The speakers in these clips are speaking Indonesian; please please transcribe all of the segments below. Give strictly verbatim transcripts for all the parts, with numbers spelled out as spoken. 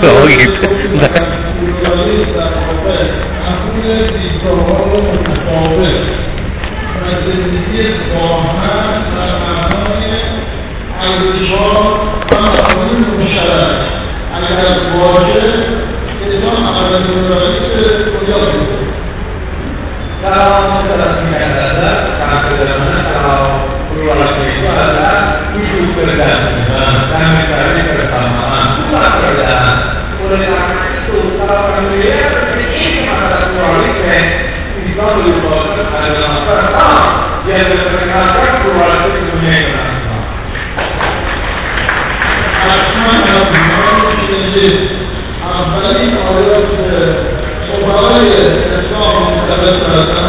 Oh gitu. Kalau secara singkat saja, kalau sederhana, kalau pluralisme itu adalah hidup berdampingan dan mencari kebersamaan, bukan perbedaan. Oleh karena itu, kalau manusia ini masalah pluralisme, Islam lebih bagus adalah masalah yang mengenalkan pluralisme di dunia internasional. Asma yang dimana sendiri, apalagi kalau Somalia, Islam mengajarkan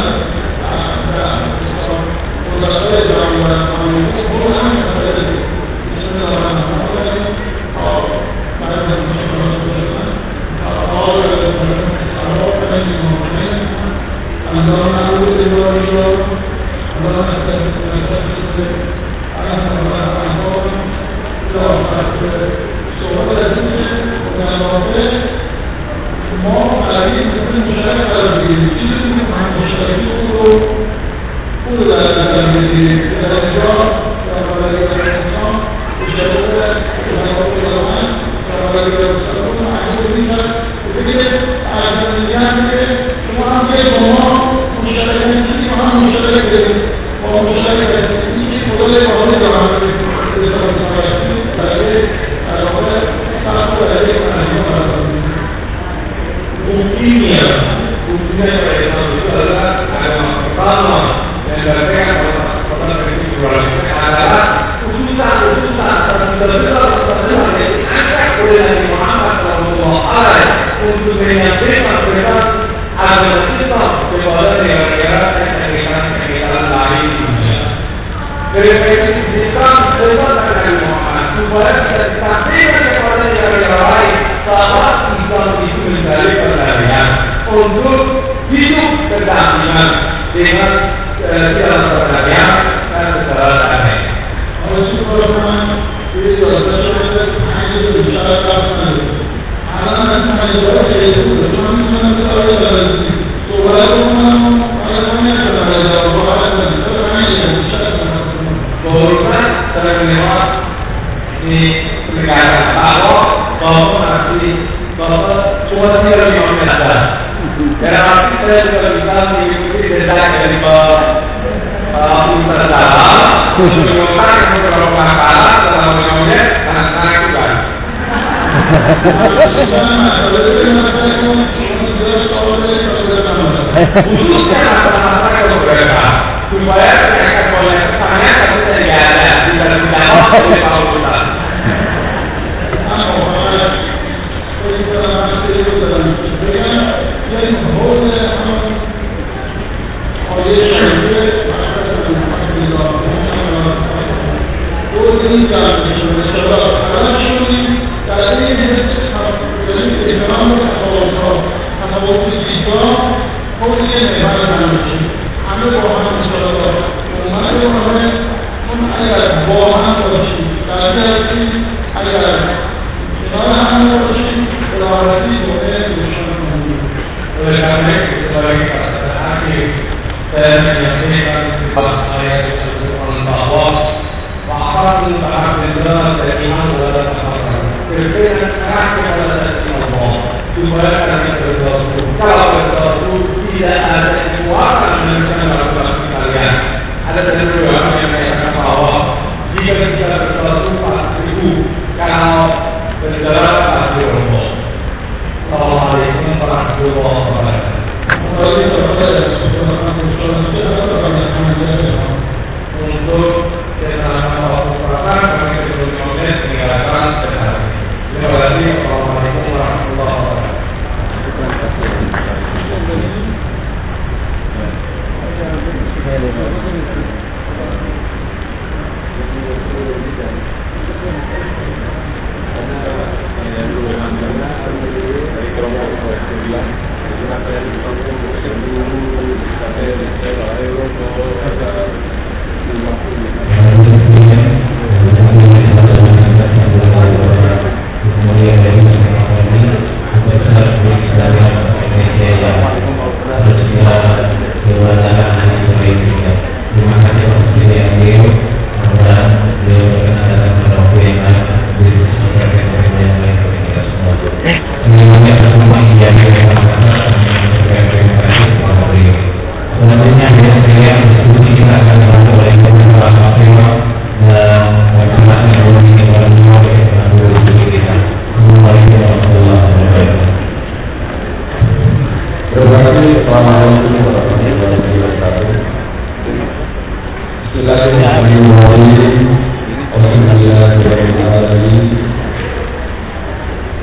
saya menyampaikan kepada saya bahwa wa'afatul ta'ala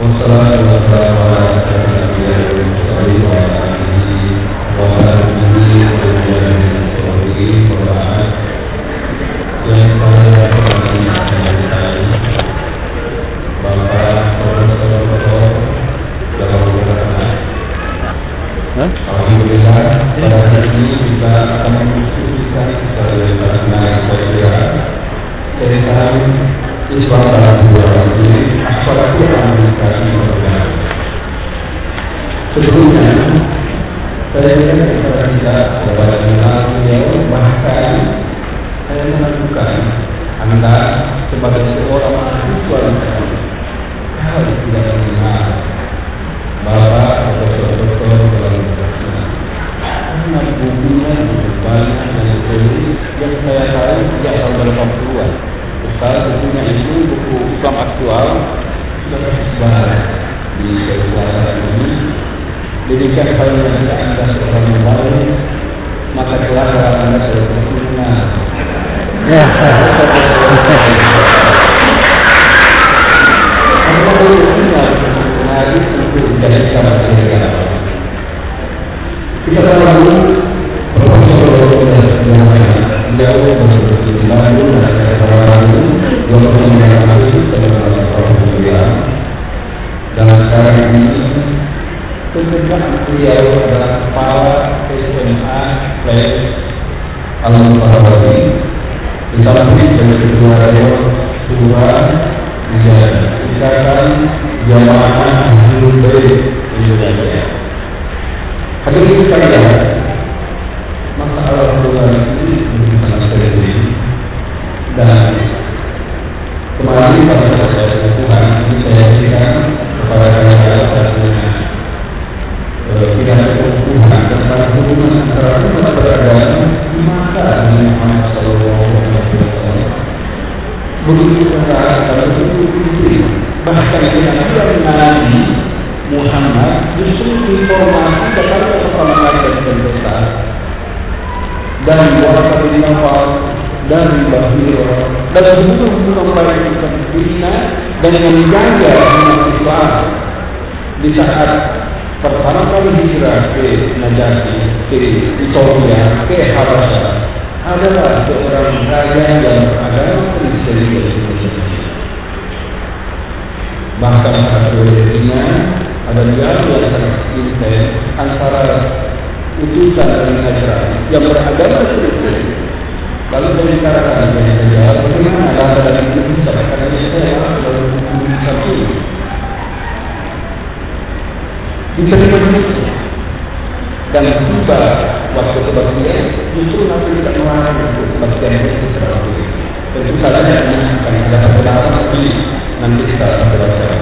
Sebelumnya, saya ingat kepada kita bahwa dalam beliau bahkan saya mengajukan Anda sebagai seorang mahasiswa kalau tidak mengenal Bapak atau dokter dalam universitas, karena bukunya banyak yang tulis yang saya tahu sejak tahun delapan puluhan. Ustaz bukunya itu buku Islam aktual sudah tersebar di seluruh ini. Jadikan kalau tidak Anda seorang mubarak, maka celaka Anda seorang kriminal. Anda boleh ingat hari untuk menjadi sahabat mereka. Kita tahu Profesor yang jauh bersebut lalu dan lalu dua puluh sembilan Agustus dalam Alhamdulillah dan sekarang ini pekerjaan beliau adalah kepala S M A Flash Al-Mustahawi disamping dari kedua beliau dua ikatan jamaah Ahlul Bait Indonesia. Hadirin sekalian, masalah Al-Quran ini sangat serius dan kemarin pada saya Tuhan ini saya berikan kepada saya satunya tidak ada hubungan tentang hubungan antara umat beragama maka dengan Muhammad Sallallahu Alaihi Wasallam begitu keras dan begitu tinggi bahkan dengan Nabi Muhammad justru informasi kepada pertama kali dan besar dan warga bin Nawfal dan Bahira dan seluruh hubungan perang dunia dan menjaga umat Islam di saat pertama kali hijrah ke Najasyi, ke Ethiopia, ke Habasya adalah seorang raja yang beragama Kristen di Indonesia. Bahkan pada periodenya ada dialog yang sangat intens antara utusan dan hijrah yang beragama Kristen. Lalu saya bicarakan dengan dia, bagaimana ada dalam utusan karena saya dalam utusan ini. Diterima dan tiba waktu kebaktian justru Nabi tidak melarang untuk kebaktian itu terlalu. Tentu saja ini akan ada beberapa tapi nanti kita akan belajar.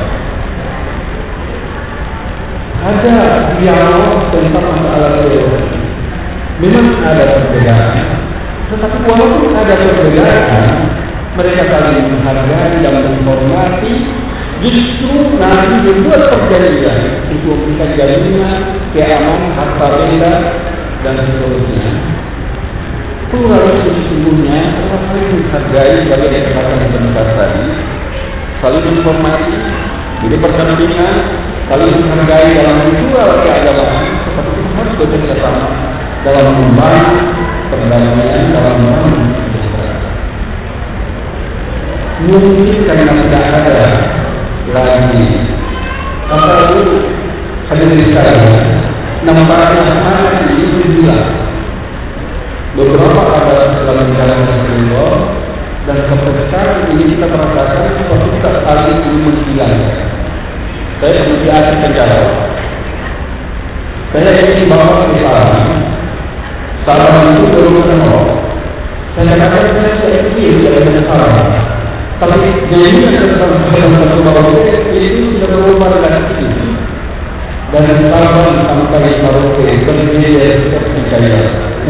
Ada dialog tentang masalah teologi. Memang ada perbedaan, tetapi walaupun ada perbedaan, mereka saling menghargai dan menghormati. Justru Nabi membuat perjanjian untuk memberikan jaminan keamanan harta benda dan seterusnya. Pluralisme sesungguhnya saling menghargai sebagai kata-kata sebentar tadi, saling menghormati, jadi pertandingan, saling menghargai dalam menjual keagamaan, tetapi kita harus bekerja sama dalam membangun perdamaian, dalam membangun kesejahteraan. Mungkin karena tidak ada lagi maka itu hadirin sekalian nampaknya sangat ini berjuang beberapa abad setelah menjalankan Rasulullah dan sampai sekarang ini kita merasakan bahwa kita saling ini menghilang. Saya kemudian menjawab saya ingin bawa ke salam salam itu baru kenal saya katakan saya ingin dari salam. Tapi jadinya tentang dalam satu Maroke itu sudah berubah dengan ini dan salam sampai Maroke berbeda seperti saya.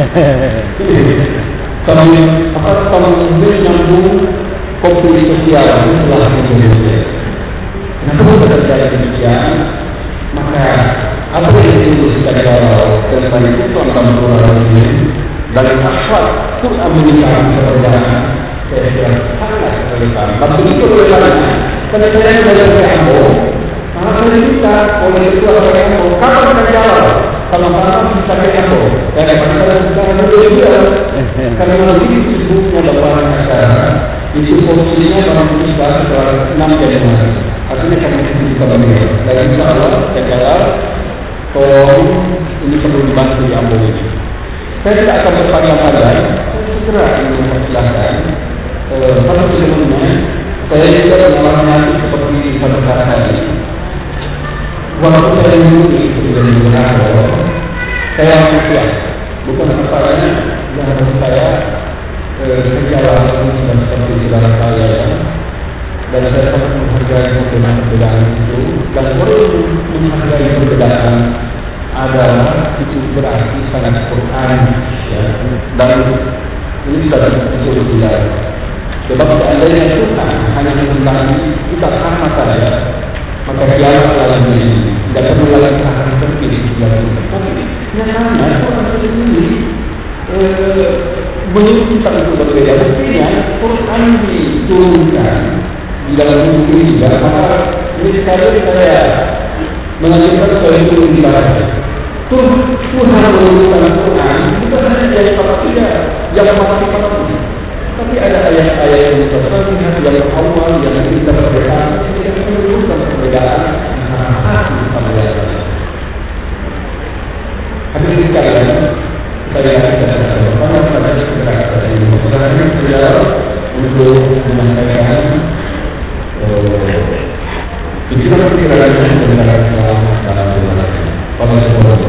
Kami apa kami menyambung konflik sosial setelah Indonesia. Kenapa terjadi demikian? Maka apa yang disebutkan dalam tentang itu tentang pluralisme dan akhlak Quran menunjukkan perbedaan. Saya kira sangat relevan. Tapi itu relevannya. Karena saya belajar Ambo, kita oleh itu orang yang mau kapan kita jawab kalau malam bisa kita mau dan pada kita dulu juga kalau lebih sibuknya lebaran acara itu posisinya baru kita setelah enam Januari artinya kami kita berdua dan insya Allah segala tolong ini perlu dibantu di Ambon ini. Saya tidak akan berpanjang-panjang segera ingin mempersilahkan kalau sebelumnya saya juga mengalami hati seperti pada saat tadi. Waktu saya dulu menjadi gubernur, saya antusias. Bukan apalagi yang menurut saya sejarah itu sudah seperti saudara saya ya. Dan saya sangat menghargai perbedaan itu. Dan boleh menghargai perbedaan adalah itu berarti sangat Quran ya. Dan ini sudah disebut dia. Sebab seandainya Tuhan hanya mengundang kita sama saja, maka dia akan menjadi tidak perlu lagi akan terpilih dia. Tapi nyatanya Tuhan sendiri menyuruh kita untuk berbeda. Artinya Quran diturunkan di dalam buku ini. Maka ini sekali saya mengajukan saya itu di barat. Tuhan menurunkan Quran bukan hanya yang tidak, yang pasti-pasti. Tapi ada ayat-ayat yang terlihat yang awal yang kita berbeda, kita menunjukkan perbedaan hati perbedaan. Hadirin sekalian, saya akan berbicara pada kesempatan ini. Sekarang saya untuk menyampaikan pikiran-pikiran yang benar dalam dalam pada sebuah.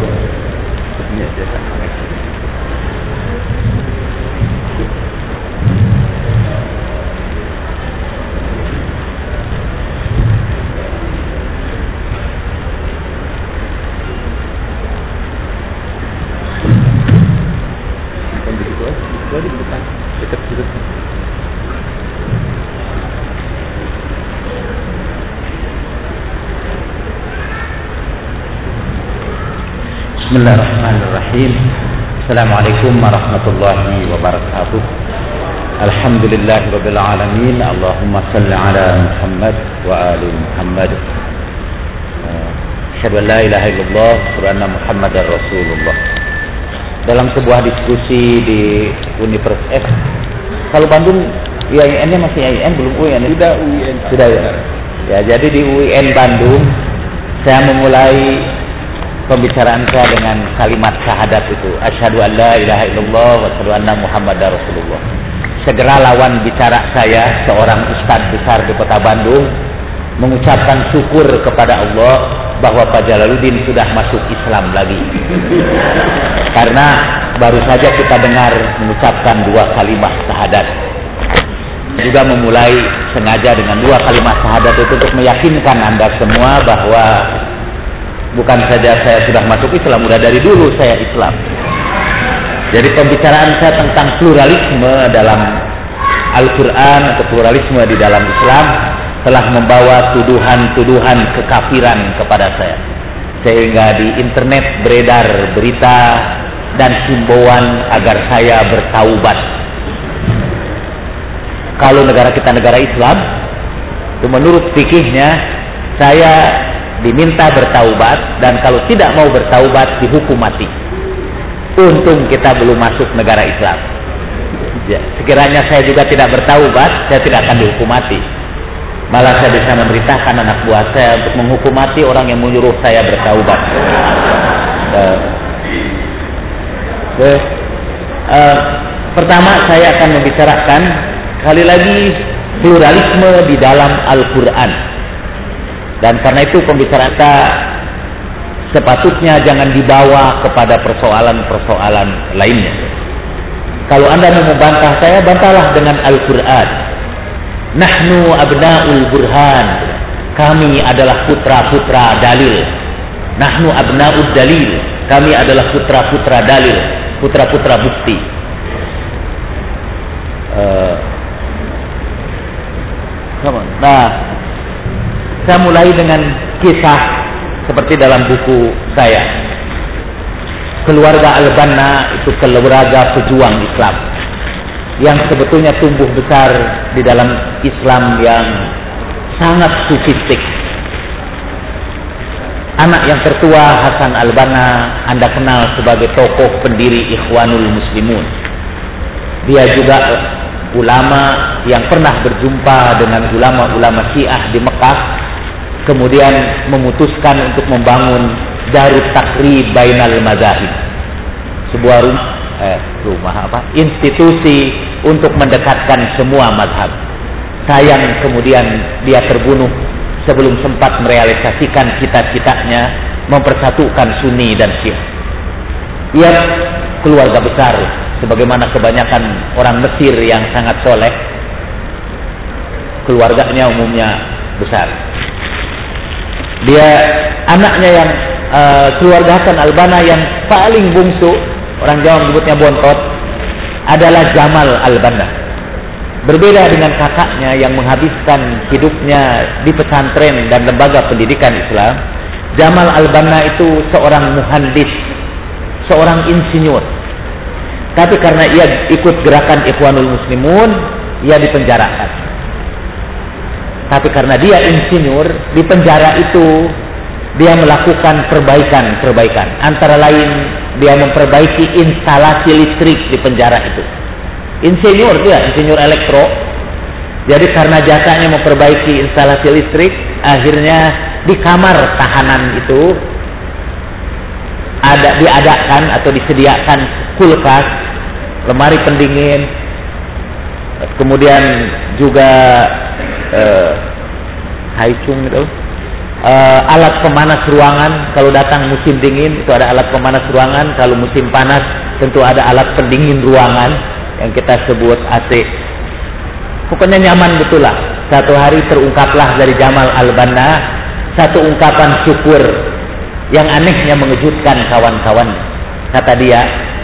Bismillahirrahmanirrahim. Assalamualaikum warahmatullahi wabarakatuh. Alhamdulillahirabbil alamin. Allahumma shalli ala Muhammad wa ali Muhammad. Asyhadu an la ilaha illallah wa anna Muhammadar Rasulullah. Dalam sebuah diskusi di Universitas kalau Bandung I A I N-nya masih I A I N belum U I N? Sudah U I N. Sudah ya. Ya, jadi di U I N Bandung saya memulai pembicaraan saya dengan kalimat syahadat itu, asyhadu an la ilaha illallah wa asyhadu anna Muhammadar Rasulullah. Segera lawan bicara saya, seorang ustadz besar di kota Bandung, mengucapkan syukur kepada Allah bahwa Pak Jalaluddin sudah masuk Islam lagi. Karena baru saja kita dengar mengucapkan dua kalimat syahadat. Juga memulai sengaja dengan dua kalimat syahadat itu untuk meyakinkan Anda semua bahwa bukan saja saya sudah masuk Islam, sudah dari dulu saya Islam. Jadi pembicaraan saya tentang pluralisme dalam Al-Quran atau pluralisme di dalam Islam telah membawa tuduhan-tuduhan kekafiran kepada saya. Sehingga di internet beredar berita dan himbauan agar saya bertaubat. Kalau negara kita negara Islam, itu menurut fikihnya saya diminta bertaubat, dan kalau tidak mau bertaubat dihukum mati. Untung kita belum masuk negara Islam. Ya, sekiranya saya juga tidak bertaubat, saya tidak akan dihukum mati. Malah saya bisa memerintahkan anak buah saya untuk menghukum mati orang yang menyuruh saya bertaubat. Uh, uh, uh, pertama saya akan membicarakan sekali lagi pluralisme di dalam Al-Quran. Dan karena itu pembicaraan kita sepatutnya jangan dibawa kepada persoalan-persoalan lainnya. Kalau Anda mau membantah saya, bantahlah dengan Al-Quran. Nahnu abna'ul burhan. Kami adalah putra-putra dalil. Nahnu abna'ud dalil. Kami adalah putra-putra dalil, putra-putra bukti. Uh, nah, saya mulai dengan kisah seperti dalam buku saya. Keluarga Al-Banna itu keluarga pejuang Islam yang sebetulnya tumbuh besar di dalam Islam yang sangat sufistik. anak yang tertua Hasan Al-Banna Anda kenal sebagai tokoh pendiri Ikhwanul Muslimun. Dia juga ulama yang pernah berjumpa dengan ulama-ulama Syiah di Mekah, kemudian memutuskan untuk membangun Darut Takrib Bainal Madzahib, sebuah rumah, eh, rumah apa? institusi untuk mendekatkan semua mazhab. Sayang kemudian dia terbunuh sebelum sempat merealisasikan cita-citanya mempersatukan Sunni dan Syiah. Ia keluarga besar, sebagaimana kebanyakan orang Mesir yang sangat soleh, keluarganya umumnya besar. Dia anaknya yang uh, keluarga Hasan Al-Banna yang paling bungsu, orang Jawa menyebutnya bontot, adalah Jamal Al-Banna. Berbeda dengan kakaknya yang menghabiskan hidupnya di pesantren dan lembaga pendidikan Islam, Jamal Al-Banna itu seorang muhandis, seorang insinyur. Tapi karena ia ikut gerakan Ikhwanul Muslimun, ia dipenjarakan. Tapi karena dia insinyur, di penjara itu dia melakukan perbaikan-perbaikan. Antara lain, dia memperbaiki instalasi listrik di penjara itu. Insinyur dia, insinyur elektro. Jadi karena jasanya memperbaiki instalasi listrik, akhirnya di kamar tahanan itu ada diadakan atau disediakan kulkas, lemari pendingin, kemudian juga eh, haicung itu, eh, alat pemanas ruangan. Kalau datang musim dingin itu ada alat pemanas ruangan, kalau musim panas tentu ada alat pendingin ruangan yang kita sebut A C. Pokoknya nyaman betul lah. Satu hari terungkaplah dari Jamal Al-Banna satu ungkapan syukur yang anehnya mengejutkan kawan-kawan. Kata dia,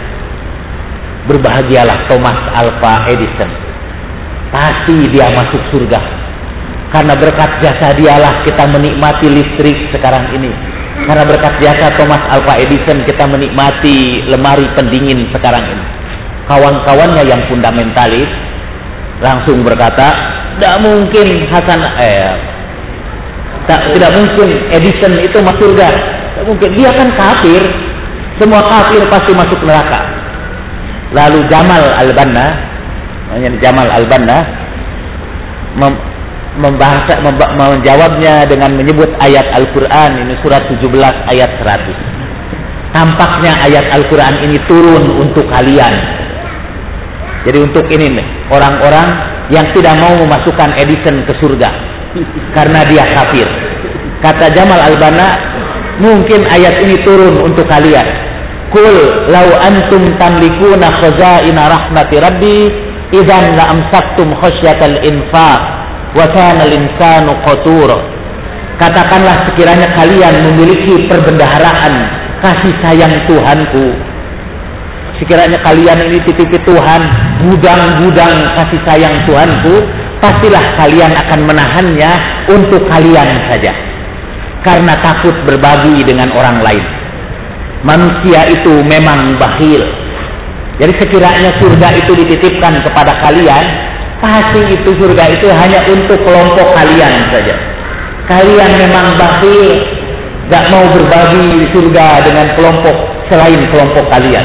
berbahagialah Thomas Alva Edison, pasti dia masuk surga, karena berkat jasa dialah kita menikmati listrik sekarang ini. Karena berkat jasa Thomas Alva Edison kita menikmati lemari pendingin sekarang ini. Kawan-kawannya yang fundamentalis langsung berkata, tidak mungkin Hasan eh, tak, tidak mungkin Edison itu masuk surga. Tidak mungkin, dia kan kafir. Semua kafir pasti masuk neraka. Lalu Jamal Al-Banna, namanya Jamal Al-Banna, mem, membahas, memba, menjawabnya dengan menyebut ayat Al-Quran, ini surat tujuh belas ayat seratus. Tampaknya ayat Al-Quran ini turun untuk kalian. Jadi untuk ini nih, orang-orang yang tidak mau memasukkan Edison ke surga karena dia kafir. Kata Jamal Al-Banna, mungkin ayat ini turun untuk kalian. Qul law antum tamlikuna khazaina rahmati rabbi idzan la amsaktum khasyatal infaq wa kana al-insanu qatura. Katakanlah sekiranya kalian memiliki perbendaharaan kasih sayang Tuhanku, sekiranya kalian ini titipi Tuhan, gudang-gudang kasih sayang Tuhanku, pastilah kalian akan menahannya untuk kalian saja, karena takut berbagi dengan orang lain. Manusia itu memang bakhil. Jadi sekiranya surga itu dititipkan kepada kalian, pasti itu surga itu hanya untuk kelompok kalian saja. Kalian memang bakhil, gak mau berbagi surga dengan kelompok selain kelompok kalian.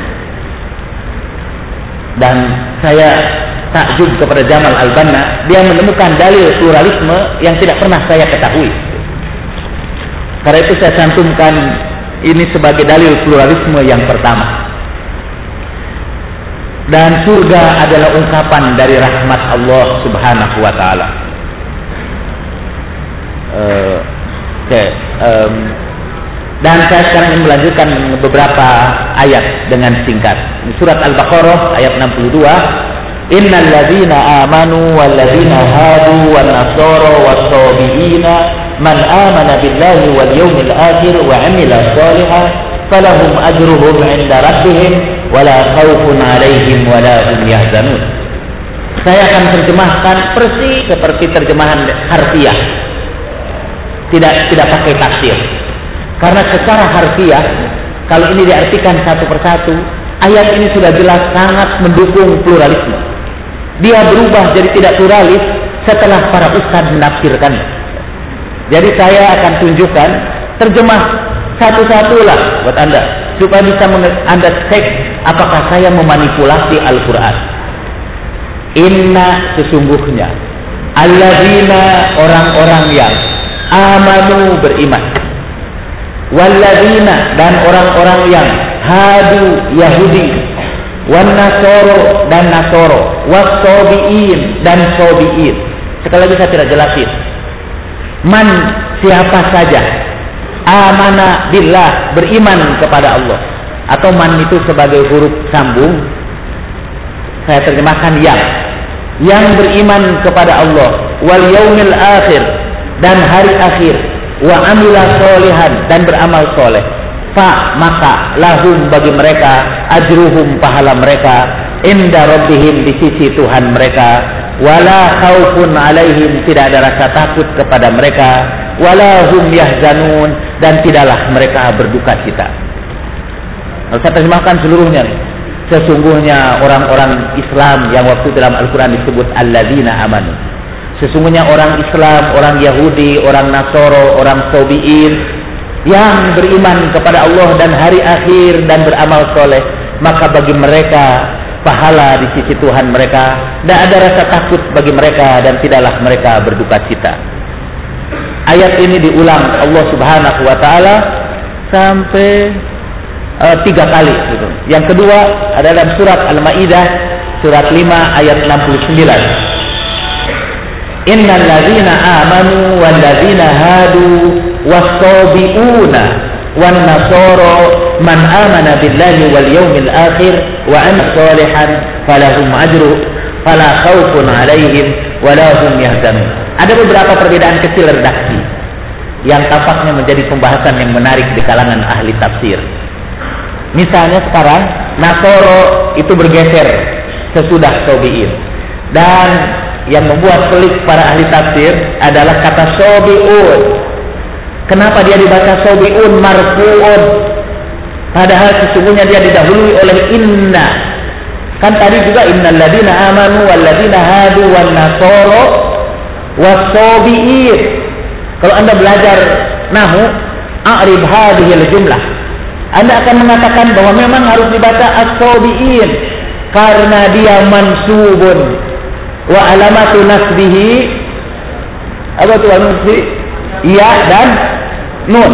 Dan saya takjub kepada Jamal Al-Banna, dia menemukan dalil pluralisme yang tidak pernah saya ketahui. Karena itu saya cantumkan ini sebagai dalil pluralisme yang pertama. Dan surga adalah ungkapan dari rahmat Allah Subhanahu wa taala. Uh, Oke, okay. um, dan saya sekarang ingin melanjutkan beberapa ayat dengan singkat. Surat Al-Baqarah ayat enam puluh dua. Innal ladzina amanu wal ladzina hadu wan nasara was sabiina man amana billahi wal yawmil akhir wa amila shalihan falahum ajruhum 'inda rabbihim wala khaufun 'alaihim wala hum yahzanun. Saya akan terjemahkan persis seperti terjemahan harfiah. Tidak tidak pakai tafsir. Karena secara harfiah, kalau ini diartikan satu persatu, ayat ini sudah jelas sangat mendukung pluralisme. Dia berubah jadi tidak pluralis setelah para ustadz menafsirkan. Jadi saya akan tunjukkan terjemah satu-satulah buat Anda supaya bisa Anda cek apakah saya memanipulasi Al-Quran. Inna, sesungguhnya, alladzina, orang-orang yang amanu, beriman, walladzina, dan orang-orang yang hadu, Yahudi, wan nasoro, dan nasoro, wassobiin, dan sobiin. Sekali lagi saya tidak jelasin. Man, siapa saja, amana billah, beriman kepada Allah, atau man itu sebagai huruf sambung, saya terjemahkan yang yang beriman kepada Allah, wal yaumil akhir, dan hari akhir, wa amila solihan, dan beramal soleh, fa, maka lahum, bagi mereka, ajruhum, pahala mereka, inda rabbihim, di sisi Tuhan mereka, wala khaufun alaihim, tidak ada rasa takut kepada mereka, wala hum yahzanun, dan tidaklah mereka berduka cita. Kalau saya terjemahkan seluruhnya nih. Sesungguhnya orang-orang Islam yang waktu dalam Al-Quran disebut alladzina amanu. Sesungguhnya orang Islam, orang Yahudi, orang Nasoro, orang Sobiin yang beriman kepada Allah dan hari akhir dan beramal soleh, maka bagi mereka pahala di sisi Tuhan mereka, dan ada rasa takut bagi mereka, dan tidaklah mereka berduka cita. Ayat ini diulang Allah Subhanahu wa Ta'ala sampai uh, tiga kali gitu. Yang kedua adalah dalam surat Al-Maidah surat lima ayat enam puluh sembilan. Innal ladzina amanu wal ladzina hadu was-sabiuna wan nasara man amana billahi wal yawmil akhir wa amila sholihan falahum ajru fala khaufun alaihim wala hum yahzanun. Ada beberapa perbedaan kecil redaksi yang tampaknya menjadi pembahasan yang menarik di kalangan ahli tafsir. Misalnya sekarang Nasoro itu bergeser sesudah Sobiin, dan yang membuat pelik para ahli tafsir adalah kata Sobiun. Kenapa dia dibaca Sobiun marfuun, padahal sesungguhnya dia didahului oleh inna. Kan tadi juga innal ladzina amanu wal ladzina hadu wan nasoro was-sobiin. Kalau Anda belajar nahwu, a'rib hadhil jumlah, Anda akan mengatakan bahwa memang harus dibaca as-sobiin karena dia mansubun wa alamatu nasbihi apa itu nasbi? Ya dan nun.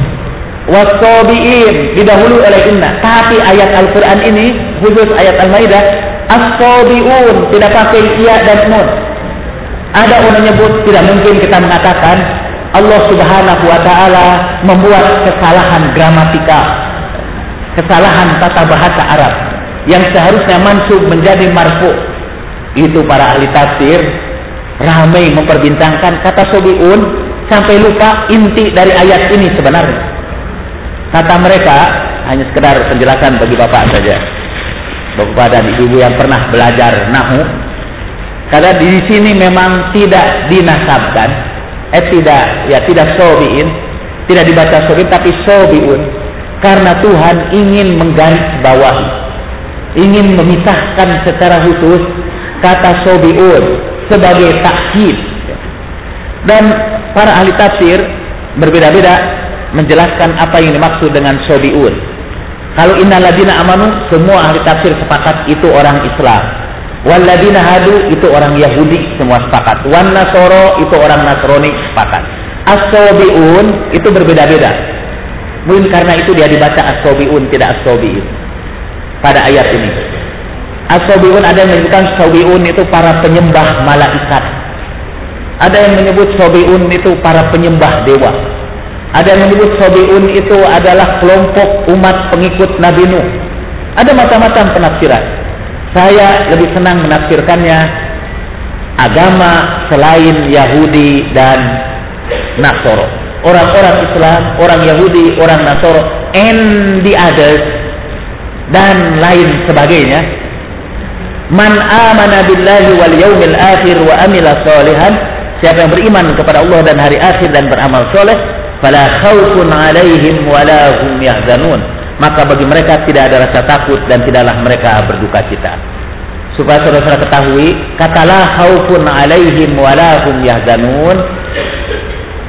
Was-sobiin didahului oleh inna. Tapi ayat Al-Quran ini, khusus ayat Al-Maidah, as-sobiun tidak pakai ya dan nun. Ada orang menyebut tidak mungkin kita mengatakan Allah Subhanahu wa Ta'ala membuat kesalahan gramatikal, kesalahan tata bahasa Arab yang seharusnya mansub menjadi marfu. Itu para ahli tafsir ramai memperbincangkan kata sobiun sampai lupa inti dari ayat ini sebenarnya. Kata mereka, hanya sekedar penjelasan bagi bapak saja, bapak dan ibu yang pernah belajar nahwu, karena di sini memang tidak dinasabkan, eh tidak, ya tidak sobiin, tidak dibaca sobiin tapi sobiun, karena Tuhan ingin menggarisbawahi, ingin memisahkan secara khusus kata sobiun sebagai takhid. Dan para ahli tafsir berbeda-beda menjelaskan apa yang dimaksud dengan sobiun. Kalau innal ladzina amanu, semua ahli tafsir sepakat itu orang Islam. Wal ladzina hadu, itu orang Yahudi, semua sepakat. Wan nasoro, itu orang Nasrani, sepakat. As-sobiun itu berbeda-beda. Mungkin karena itu dia dibaca as-sobiun, tidak as-sobiin pada ayat ini. As-sobiun, ada yang menyebutkan sobiun itu para penyembah malaikat. Ada yang menyebut sobiun itu para penyembah dewa. Ada yang menyebut sobiun itu adalah kelompok umat pengikut Nabi Nuh. Ada macam-macam penafsiran. Saya lebih senang menafsirkannya agama selain Yahudi dan Nasoro. Orang-orang Islam, orang Yahudi, orang Nasoro, and the others, dan lain sebagainya. Man amana billahi wal yaumil akhir wa amila sholihan, siapa yang beriman kepada Allah dan hari akhir dan beramal soleh, fala khaufun alaihim wala hum yahzanun, maka bagi mereka tidak ada rasa takut dan tidaklah mereka berduka cita. Supaya saudara-saudara ketahui, kata la khaufun alaihim wala hum yahzanun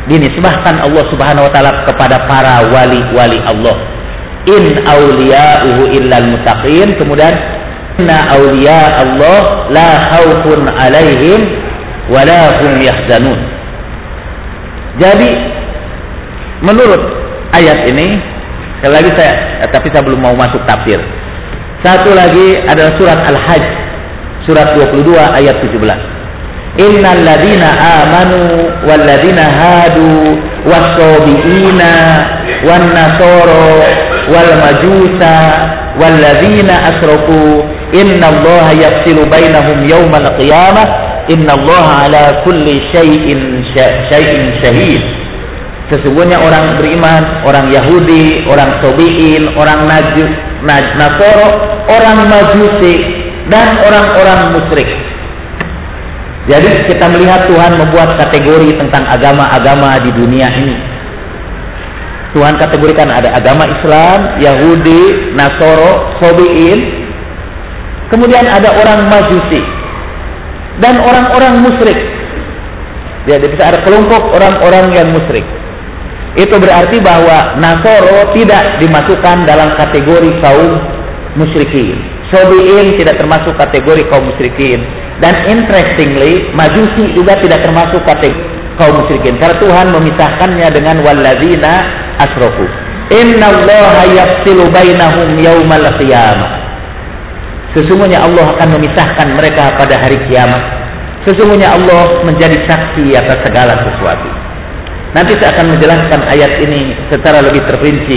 dinisbahkan Allah Subhanahu wa taala kepada para wali-wali Allah. In auliya'uhu illal muttaqin. Kemudian inna auliya Allah la khaufun 'alaihim wa la hum yahzanun. Jadi menurut ayat ini, sekali lagi saya tapi saya belum mau masuk tafsir. Satu lagi adalah surat Al-Hajj surat dua puluh dua ayat tujuh belas. Innal ladzina amanu wal ladzina hadu was-sabiina wan nasara wal majusa wal ladzina asrafu innallaha yafsilu bainahum yaumal qiyamah innallaha ala kulli syai'in syai'in syahid. Sesungguhnya orang beriman, orang Yahudi, orang Sabiin, orang Najus, Nasoro, orang Majusi dan orang-orang musyrik. Jadi kita melihat Tuhan membuat kategori tentang agama-agama di dunia ini. Tuhan kategorikan ada agama Islam, Yahudi, Nasoro, Sabiin. Kemudian ada orang Majusi dan orang-orang musyrik. Jadi bisa ada kelompok orang-orang yang musyrik. Itu berarti bahwa Nasoro tidak dimasukkan dalam kategori kaum musyrikin. Sabiin tidak termasuk kategori kaum musyrikin. Dan interestingly, Majusi juga tidak termasuk kategori kaum musyrikin. Karena Tuhan memisahkannya dengan walladzina asrafu. Innallaha yafsilu bainahum yaumal qiyamah. Sesungguhnya Allah akan memisahkan mereka pada hari kiamat. Sesungguhnya Allah menjadi saksi atas segala sesuatu. Nanti saya akan menjelaskan ayat ini secara lebih terperinci.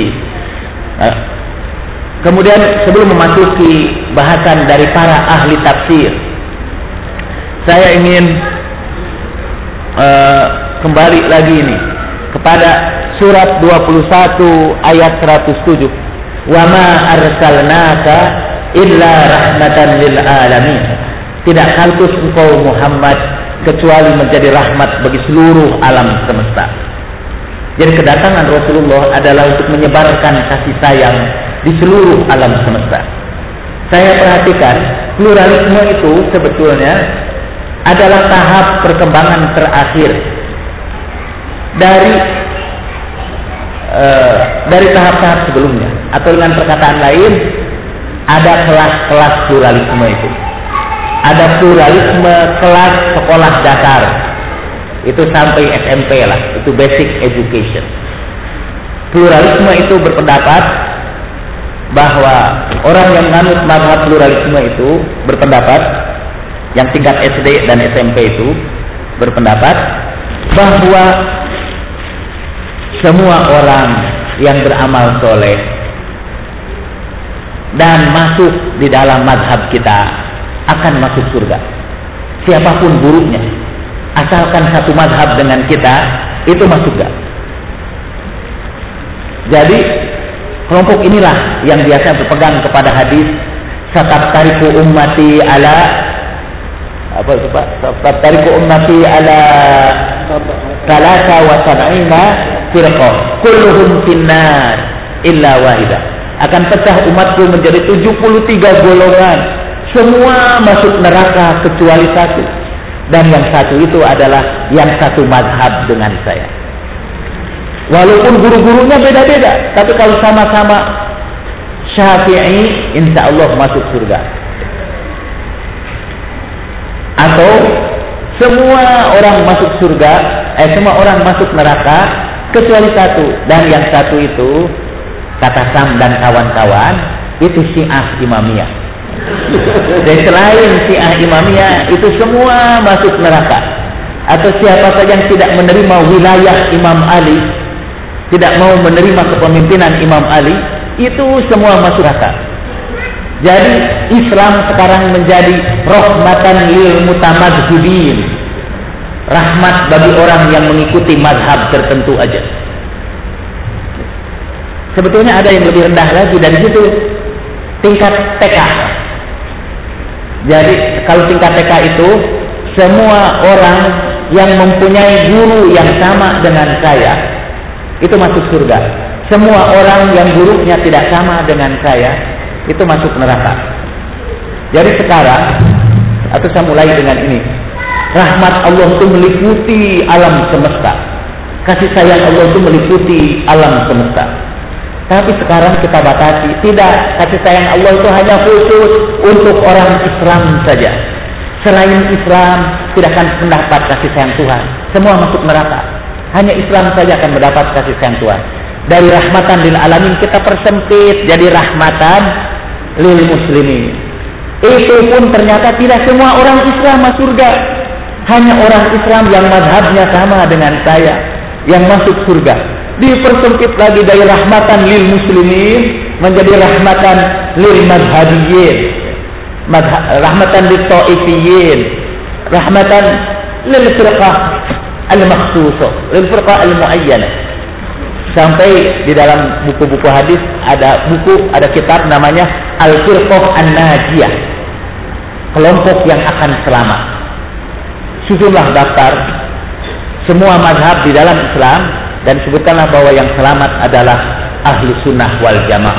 Kemudian sebelum memasuki bahasan dari para ahli tafsir, saya ingin uh, kembali lagi ini kepada surat dua puluh satu ayat seratus tujuh. Wa ma arsalnaka illa rahmatan lil alamin. Tidak halus engkau Muhammad kecuali menjadi rahmat bagi seluruh alam semesta. Jadi kedatangan Rasulullah adalah untuk menyebarkan kasih sayang di seluruh alam semesta. Saya perhatikan pluralisme itu sebetulnya adalah tahap perkembangan terakhir dari uh, dari tahap-tahap sebelumnya. Atau dengan perkataan lain, ada kelas-kelas pluralisme itu. Ada pluralisme kelas sekolah dasar. Itu sampai S M P lah, itu basic education. Pluralisme itu berpendapat bahwa orang yang menganut mazhab pluralisme itu berpendapat, yang tingkat S D dan S M P itu berpendapat bahwa semua orang yang beramal soleh dan masuk di dalam mazhab kita akan masuk surga. Siapapun buruknya, asalkan satu mazhab dengan kita, itu masuk gak? Jadi kelompok inilah yang biasa berpegang kepada hadis sataftariqu ummati ala apa itu Pak? Sataftariqu ummati ala salasa wa sab'ina firqah kulluhum finnar illa wahidah. Akan pecah umatku menjadi tujuh puluh tiga golongan, semua masuk neraka kecuali satu. Dan yang satu itu adalah yang satu mazhab dengan saya. Walaupun guru-gurunya beda-beda, tapi kalau sama-sama Syafi'i, insya Allah masuk surga. Atau semua orang masuk surga, eh semua orang masuk neraka kecuali satu. Dan yang satu itu kata Sam dan kawan-kawan itu Syiah Imamiyah. Dan selain Syiah Imamiyah itu semua masuk neraka. Atau siapa saja yang tidak menerima wilayah Imam Ali, tidak mau menerima kepemimpinan Imam Ali, itu semua masuk neraka. Jadi Islam sekarang menjadi rahmatan lil mutamadzhibin, rahmat bagi orang yang mengikuti mazhab tertentu aja. Sebetulnya ada yang lebih rendah lagi dari situ, tingkat T K. Jadi kalau tingkat T K itu semua orang yang mempunyai guru yang sama dengan saya itu masuk surga. Semua orang yang gurunya tidak sama dengan saya itu masuk neraka. Jadi sekarang, atau saya mulai dengan ini, rahmat Allah itu meliputi alam semesta. Kasih sayang Allah itu meliputi alam semesta. Tapi sekarang kita batasi. Tidak, kasih sayang Allah itu hanya khusus untuk orang Islam saja. Selain Islam tidak akan mendapat kasih sayang Tuhan. Semua masuk neraka. Hanya Islam saja akan mendapat kasih sayang Tuhan. Dari rahmatan lil alamin kita persempit jadi rahmatan lil muslimin. Itu pun ternyata tidak semua orang Islam masuk surga. Hanya orang Islam yang mazhabnya sama dengan saya yang masuk surga. Dipersempit lagi dari rahmatan lil muslimin menjadi rahmatan lil mazhabiyyin, rahmatan lil ta'ifiyin, rahmatan lil firqah al-makhsusah, lil firqah al-muayyanah. Sampai di dalam buku-buku hadis ada buku, ada kitab namanya Al-Firqah An-Najiyah, kelompok yang akan selamat. Susunlah daftar semua mazhab di dalam Islam dan sebutkanlah bahwa yang selamat adalah ahlu sunnah wal jamaah.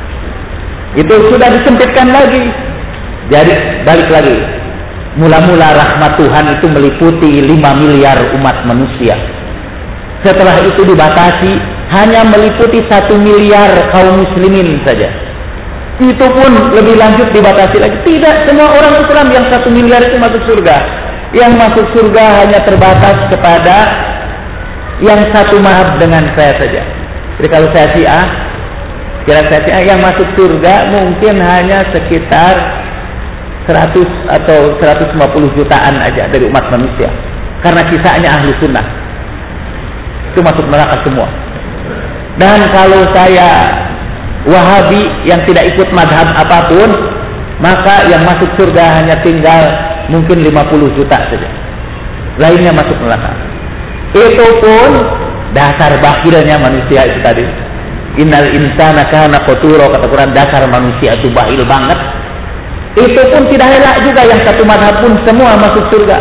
Itu sudah disempitkan lagi. Jadi balik lagi, mula-mula rahmat Tuhan itu meliputi lima miliar umat manusia. Setelah itu dibatasi hanya meliputi satu miliar kaum muslimin saja. Itu pun lebih lanjut dibatasi lagi. Tidak semua orang Islam yang satu miliar itu masuk surga. Yang masuk surga hanya terbatas kepada yang satu mazhab dengan saya saja. Jadi kalau saya Syiah, kira saya Syiah yang masuk surga mungkin hanya sekitar seratus atau seratus lima puluh jutaan aja dari umat manusia. Karena sisanya ahlu sunnah. Itu masuk neraka semua. Dan kalau saya Wahabi yang tidak ikut madhab apapun, maka yang masuk surga hanya tinggal mungkin lima puluh juta saja. Lainnya masuk neraka. Itu pun dasar bakhilnya manusia itu tadi. Innal insana kana qatura, kata Quran, dasar manusia itu bakhil banget. Itu pun tidak elak juga yang satu madhab pun semua masuk surga.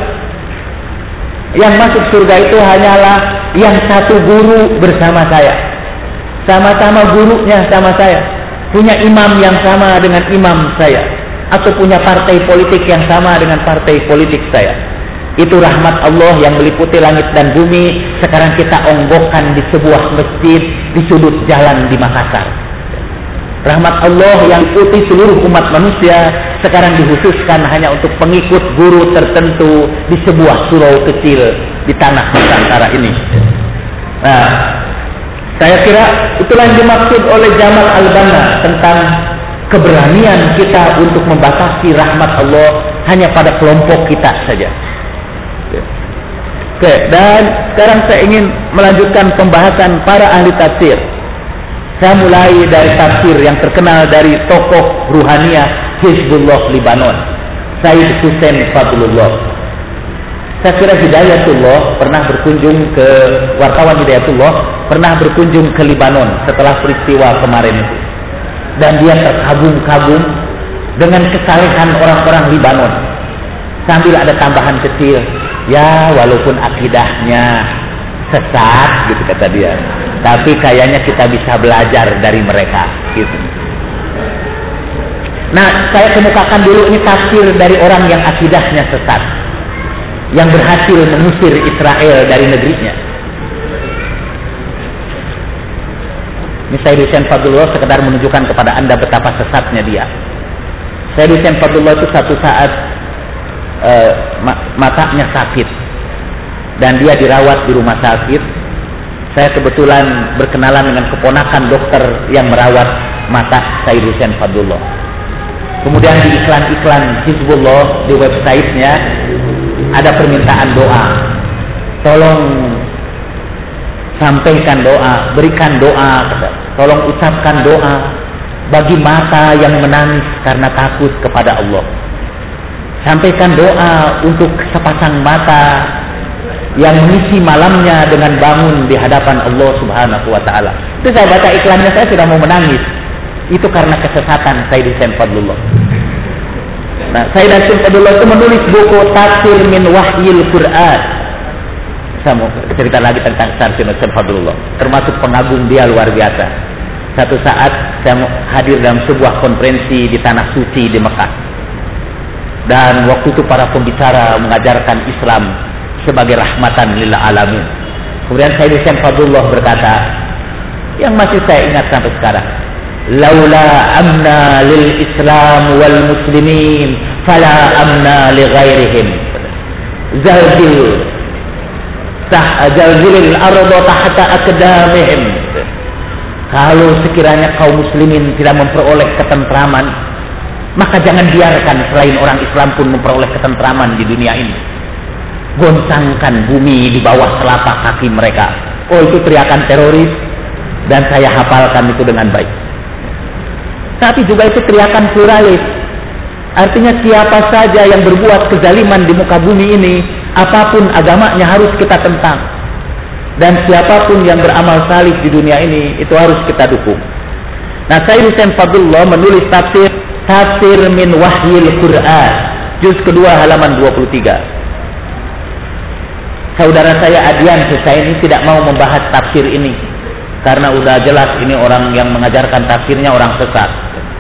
Yang masuk surga itu hanyalah yang satu guru bersama saya. Sama-sama gurunya sama saya. Punya imam yang sama dengan imam saya. Atau punya partai politik yang sama dengan partai politik saya. Itu rahmat Allah yang meliputi langit dan bumi. Sekarang kita onggokkan di sebuah masjid di sudut jalan di Makassar. Rahmat Allah yang meliputi seluruh umat manusia sekarang dikhususkan hanya untuk pengikut guru tertentu di sebuah surau kecil di tanah Nusantara ini. Nah, saya kira itulah yang dimaksud oleh Jamal Al-Banna tentang keberanian kita untuk membatasi rahmat Allah hanya pada kelompok kita saja. Oke, dan sekarang saya ingin melanjutkan pembahasan para ahli tafsir. Saya mulai dari tafsir yang terkenal dari tokoh ruhaniah Hizbullah Libanon, Sayyid Hussein Fadlullah. Saya kira Hidayatullah pernah berkunjung ke wartawan Hidayatullah pernah berkunjung ke Libanon setelah peristiwa kemarin itu. Dan dia terkagum-kagum dengan kesalehan orang-orang Libanon. Sambil ada tambahan kecil, ya walaupun akidahnya sesat gitu kata dia, tapi kayaknya kita bisa belajar dari mereka gitu. Nah, saya kemukakan dulu ini tafsir dari orang yang akidahnya sesat, yang berhasil mengusir Israel dari negerinya. Ini Sayyid Hussein Fadlullah sekedar menunjukkan kepada anda betapa sesatnya dia. Sayyid Hussein Fadlullah itu satu saat uh, matanya sakit dan dia dirawat di rumah sakit. Saya kebetulan berkenalan dengan keponakan dokter yang merawat mata Sayyid Hussein Fadlullah. Kemudian di iklan-iklan Hizbullah di websitenya ada permintaan doa. Tolong sampaikan doa, berikan doa, tolong ucapkan doa bagi mata yang menangis karena takut kepada Allah. Sampaikan doa untuk sepasang mata yang mengisi malamnya dengan bangun di hadapan Allah Subhanahu wa taala. Itu saya baca iklannya, saya sudah mau menangis. Itu karena kesesatan Sayyid Hussein Fadlullah. Nah, Sayyid Hussein Fadlullah itu menulis buku Tafsir min Wahyil Quran. Saya mau cerita lagi tentang Sayyid Hussein Fadlullah. Termasuk pengagum dia luar biasa. Satu saat saya hadir dalam sebuah konferensi di Tanah Suci di Mekah. Dan waktu itu para pembicara mengajarkan Islam sebagai rahmatan lil alamin. Kemudian Sayyid Husain Fadlullah berkata, yang masih saya ingat sampai sekarang, laula amna lil Islam wal muslimin fala amna li ghairihim. Zalzil sah zalzilil arda tahta aqdamihim. Kalau sekiranya kaum muslimin tidak memperoleh ketentraman, maka jangan biarkan selain orang Islam pun memperoleh ketentraman di dunia ini. Goncangkan bumi di bawah telapak kaki mereka. Oh, itu teriakan teroris, dan saya hafalkan itu dengan baik. Tapi juga itu teriakan pluralis. Artinya siapa saja yang berbuat kezaliman di muka bumi ini, apapun agamanya harus kita tentang. Dan siapapun yang beramal salih di dunia ini, itu harus kita dukung. Nah, Sayyid Husain Fadlullah menulis tafsir Tafsir min Wahyil Quran, juz kedua halaman dua puluh tiga. Saudara saya Adian Husaini tidak mau membahas tafsir ini, karena udah jelas ini orang yang mengajarkan tafsirnya orang sesat.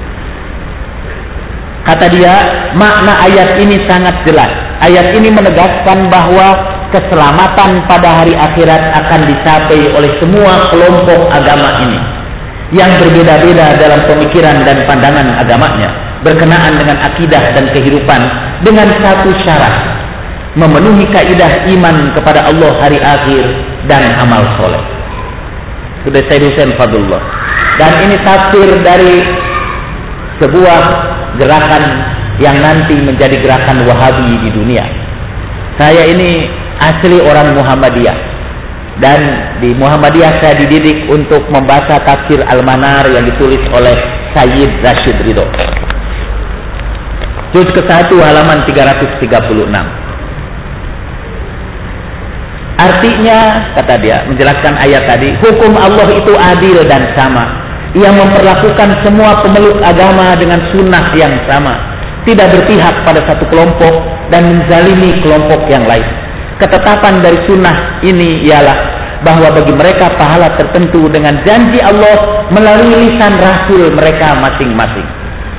Kata dia, makna ayat ini sangat jelas. Ayat ini menegaskan bahwa keselamatan pada hari akhirat akan dicapai oleh semua kelompok agama ini yang berbeda-beda dalam pemikiran dan pandangan agamanya berkenaan dengan akidah dan kehidupan, dengan satu syarat: memenuhi kaidah iman kepada Allah hari akhir dan amal soleh. Sudah Sayyid Husain Fadlullah. Dan ini tafsir dari sebuah gerakan yang nanti menjadi gerakan Wahabi di dunia. Saya ini asli orang Muhammadiyah, dan di Muhammadiyah saya dididik untuk membaca tafsir Al-Manar yang ditulis oleh Sayyid Rashid Ridho, juz ke satu halaman tiga ratus tiga puluh enam. Artinya, kata dia menjelaskan ayat tadi, hukum Allah itu adil dan sama. Ia memperlakukan semua pemeluk agama dengan sunnah yang sama, tidak berpihak pada satu kelompok dan menzalimi kelompok yang lain. Ketetapan dari sunnah ini ialah bahwa bagi mereka pahala tertentu dengan janji Allah melalui lisan rasul mereka masing-masing.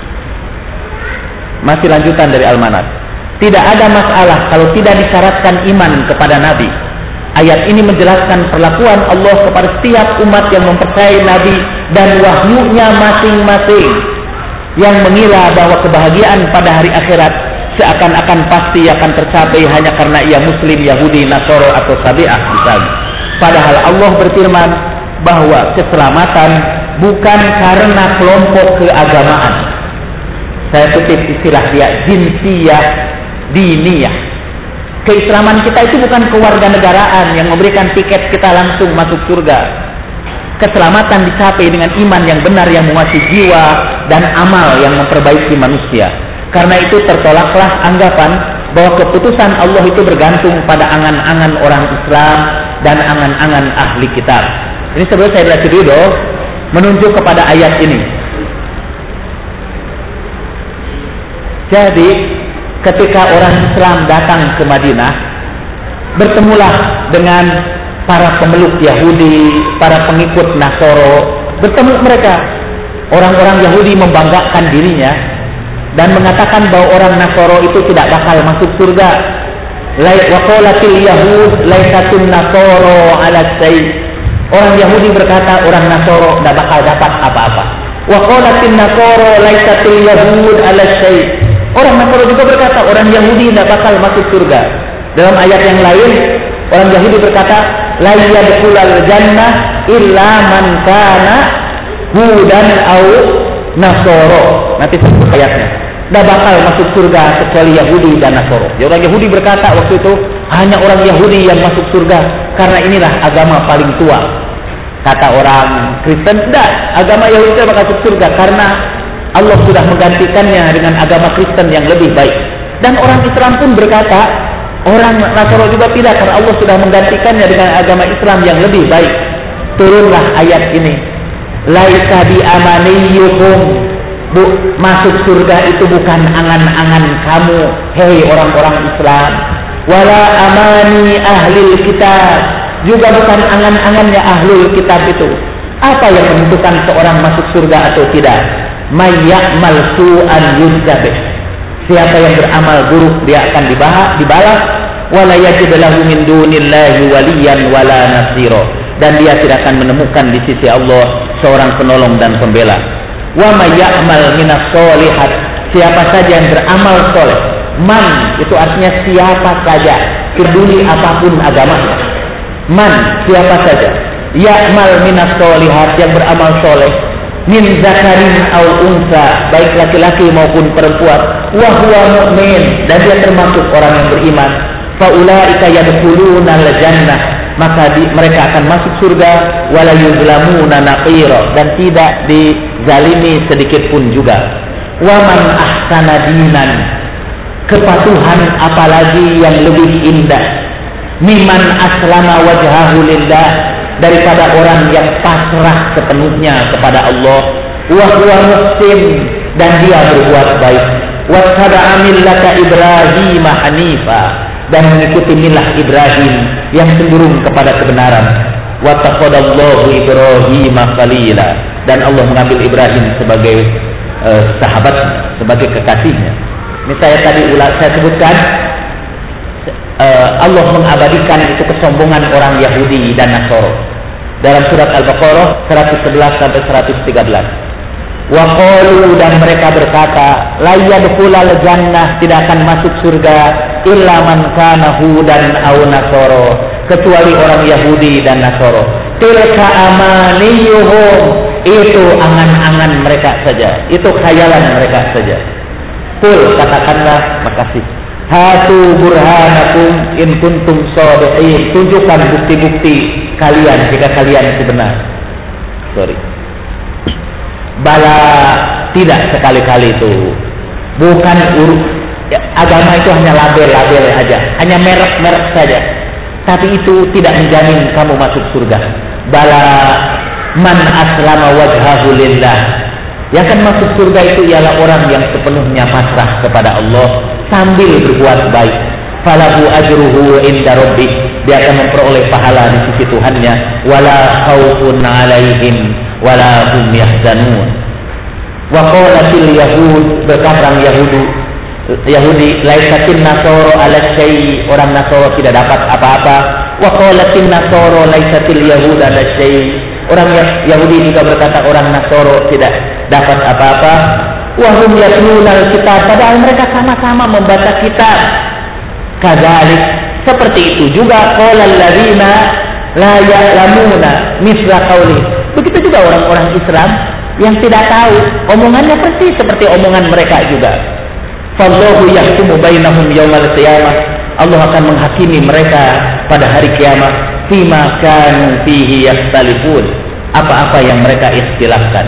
Masih lanjutan dari Al-Manar. Tidak ada masalah kalau tidak disyaratkan iman kepada Nabi. Ayat ini menjelaskan perlakuan Allah kepada setiap umat yang mempercayai Nabi dan wahyunya masing-masing, yang mengira bahwa kebahagiaan pada hari akhirat seakan-akan pasti akan tercapai hanya karena ia Muslim, Yahudi, Nasoro atau Sabi'ah misalnya. Padahal Allah berfirman bahwa keselamatan bukan karena kelompok keagamaan. Saya kutip istilah dia, jinsiyah diniyah. Keislaman kita itu bukan kewarganegaraan yang memberikan tiket kita langsung masuk surga. Keselamatan dicapai dengan iman yang benar yang menguasai jiwa dan amal yang memperbaiki manusia. Karena itu tertolaklah anggapan bahwa keputusan Allah itu bergantung pada angan-angan orang Islam dan angan-angan ahli kitab. Ini sebenarnya saya Rashid Ridho menunjuk kepada ayat ini. Jadi ketika orang Islam datang ke Madinah, bertemulah dengan para pemeluk Yahudi, para pengikut Nasoro, bertemu mereka. Orang-orang Yahudi membanggakan dirinya dan mengatakan bahwa orang Nasoro itu tidak bakal masuk surga. Wa qalatil yahud laysatun nasoro ala syai'. Orang Yahudi berkata orang Nasoro tidak bakal dapat apa-apa. Wa qalatil nasoro laysatul yahud ala syai'. Orang Nasoro juga berkata orang Yahudi tidak bakal masuk surga. Dalam ayat yang lain, orang Yahudi berkata, la yadkhulul jannah illa man kana hudan au nasoro. Nanti sebut ayatnya. Tidak bakal masuk surga kecuali Yahudi dan Nasoro. Ya, orang Yahudi berkata waktu itu, hanya orang Yahudi yang masuk surga karena inilah agama paling tua. Kata orang Kristen, tidak, agama Yahudi tidak bakal masuk surga karena Allah sudah menggantikannya dengan agama Kristen yang lebih baik. Dan orang Islam pun berkata, orang Nasoro juga tidak, karena Allah sudah menggantikannya dengan agama Islam yang lebih baik. Turunlah ayat ini. Laisa bi amaniyukum. Bu, masuk surga itu bukan angan-angan kamu, hei orang-orang Islam. Wala amani ahlil kitab. Juga bukan angan-angannya ahlul kitab itu. Apa yang menentukan seorang masuk surga atau tidak? May ya'mal su'an yujzabih. Siapa yang beramal buruk dia akan dibalas, wala yajid lahu min dunillahi waliyan wala nasira, dan dia tidak akan menemukan di sisi Allah seorang penolong dan pembela. Wa may ya'mal minas solihat, siapa saja yang beramal soleh. Man itu artinya siapa saja, peduli apapun agamanya. Man siapa saja, ya'mal minas solihat, yang beramal soleh, min zakarin au unsa, baik laki-laki maupun perempuan, wa huwa mu'min, dan dia termasuk orang yang beriman, fa ulaika yadkhuluna al-jannah, maka di, mereka akan masuk surga, wala yuzlamuna naqira, dan tidak dizalimi sedikit pun juga. Wa man ahsana dinan, kepatuhan apalagi yang lebih indah, miman aslama wajhahu lillah, daripada orang yang pasrah sepenuhnya kepada Allah, wa huwa muhsin, dan dia berbuat baik, wa tabi'a millata Ibrahim hanifa, dan mengikuti milah Ibrahim yang cenderung kepada kebenaran, wa taqaddallahu Ibrahim khalila, dan Allah mengambil Ibrahim sebagai uh, sahabat, sebagai kekasihnya. Ini saya tadi ulang saya sebutkan, uh, Allah mengabadikan itu kesombongan orang Yahudi dan Nasara dalam surat Al-Baqarah seratus sebelas sampai seratus tiga belas. Wa qalu, dan mereka berkata, la yadkhulul jannah, tidak akan masuk surga, illa man kana hudan aw nasara, kecuali orang Yahudi dan Nasara. Tilka amaniyuhum, itu angan-angan mereka saja, itu khayalan mereka saja. Qul, katakanlah, makasih, hatu burhanakum in kuntum shadiqin, tunjukkan bukti-bukti kalian jika kalian itu benar. Sorry. Bala, tidak sekali-kali itu. Bukan urus ya, agama itu hanya label-label aja, hanya merek-merek saja. Tapi itu tidak menjamin kamu masuk surga. Bala man aslama wajhahu lillah, yang akan masuk surga itu ialah orang yang sepenuhnya pasrah kepada Allah sambil berbuat baik. Falahu ajruhu inda rabbih, dia akan memperoleh pahala di sisi Tuhannya. Wala khaufun alaihim wala hum yahzanun. Wa qalatil yahud, berkata orang Yahudi, Yahudi, laisatin nasara ala syai, orang Nasara tidak dapat apa-apa. Wa qalatin nasara laisatil yahud ala syai, orang Yahudi juga berkata orang Nasara tidak dapat apa-apa. Wa hum yatluna al-kitab, padahal mereka sama-sama membaca kitab. Kadzalik, seperti itu juga qolal ladzina la ya'lamuna misla qauli, begitu juga orang-orang Islam yang tidak tahu, omongannya persis seperti omongan mereka juga. Fallahu yahkumu bainahum yaumal qiyamah, Allah akan menghakimi mereka pada hari kiamat, fima kanu fihi yakhtalifun, apa-apa yang mereka ikhtilafkan.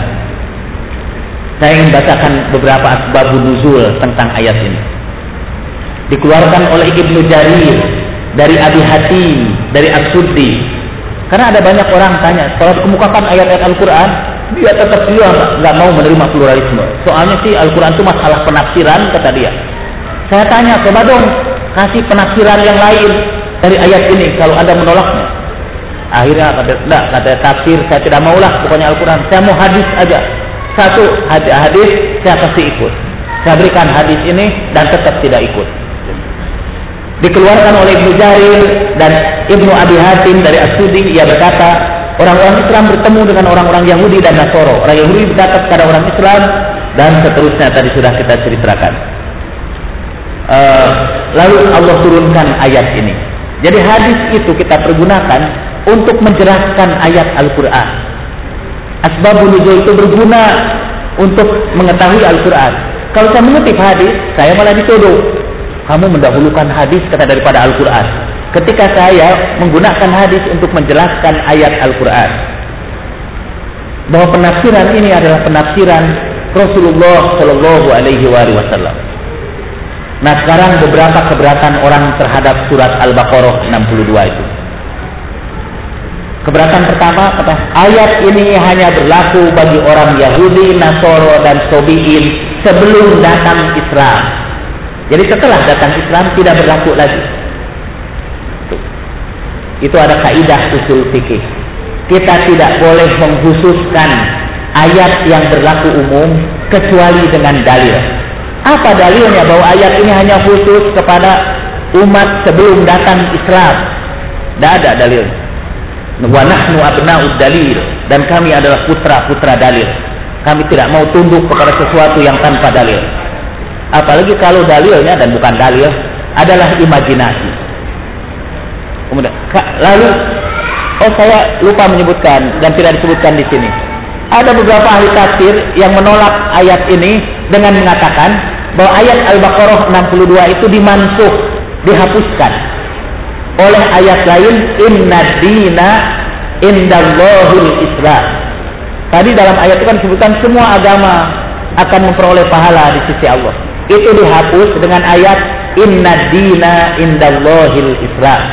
Saya ingin bacakan beberapa asbabun nuzul tentang ayat ini. Dikeluarkan oleh Ibnu Jarir dari Abi Hatim, dari As-Suddi. Karena ada banyak orang tanya, kalau kemukakan ayat-ayat Al-Quran, dia tetap dia nggak mau menerima pluralisme. Soalnya sih Al-Quran itu masalah penafsiran, kata dia. Saya tanya, coba dong kasih penafsiran yang lain dari ayat ini kalau Anda menolaknya. Akhirnya kata, enggak, kata tafsir saya tidak maulah, pokoknya Al-Quran, saya mau hadis aja. Satu hadis saya kasih ikut, saya berikan hadis ini dan tetap tidak ikut. Dikeluarkan oleh Ibnu Jarir dan Ibnu Abi Hatim dari As-Suddi, ia berkata, orang-orang Islam bertemu dengan orang-orang Yahudi dan Nasara. Orang Yahudi berkata kepada orang Islam, dan seterusnya tadi sudah kita ceritakan. Uh, lalu Allah turunkan ayat ini. Jadi hadis itu kita pergunakan untuk menjelaskan ayat Al-Quran. Asbabun nuzul itu berguna untuk mengetahui Al-Quran. Kalau saya mengutip hadis, saya malah dituduh, kamu mendahulukan hadis kata daripada Al-Quran. Ketika saya menggunakan hadis untuk menjelaskan ayat Al-Quran, bahwa penafsiran ini adalah penafsiran Rasulullah Shallallahu Alaihi Wasallam. Nah, sekarang beberapa keberatan orang terhadap surat Al-Baqarah enam puluh dua itu. Keberatan pertama, kata ayat ini hanya berlaku bagi orang Yahudi, Nasara dan Sobiin sebelum datang Islam. Jadi setelah datang Islam tidak berlaku lagi. Itu ada kaidah usul fikih. Kita tidak boleh mengkhususkan ayat yang berlaku umum kecuali dengan dalil. Apa dalilnya bahwa ayat ini hanya khusus kepada umat sebelum datang Islam. Tidak ada dalil. Wa nahnu abna'ud dalil, dan kami adalah putra-putra dalil. Kami tidak mau tunduk kepada sesuatu yang tanpa dalil. Apalagi kalau dalilnya, dan bukan dalil, adalah imajinasi. Kemudian, lalu, oh saya lupa menyebutkan dan tidak disebutkan di sini. Ada beberapa ahli tafsir yang menolak ayat ini dengan mengatakan bahwa ayat Al-Baqarah enam puluh dua itu dimansuh, dihapuskan oleh ayat lain, inna dina indallahul Islam. Tadi dalam ayat itu kan disebutkan semua agama akan memperoleh pahala di sisi Allah. Itu dihapus dengan ayat inna dina indallahil Islam.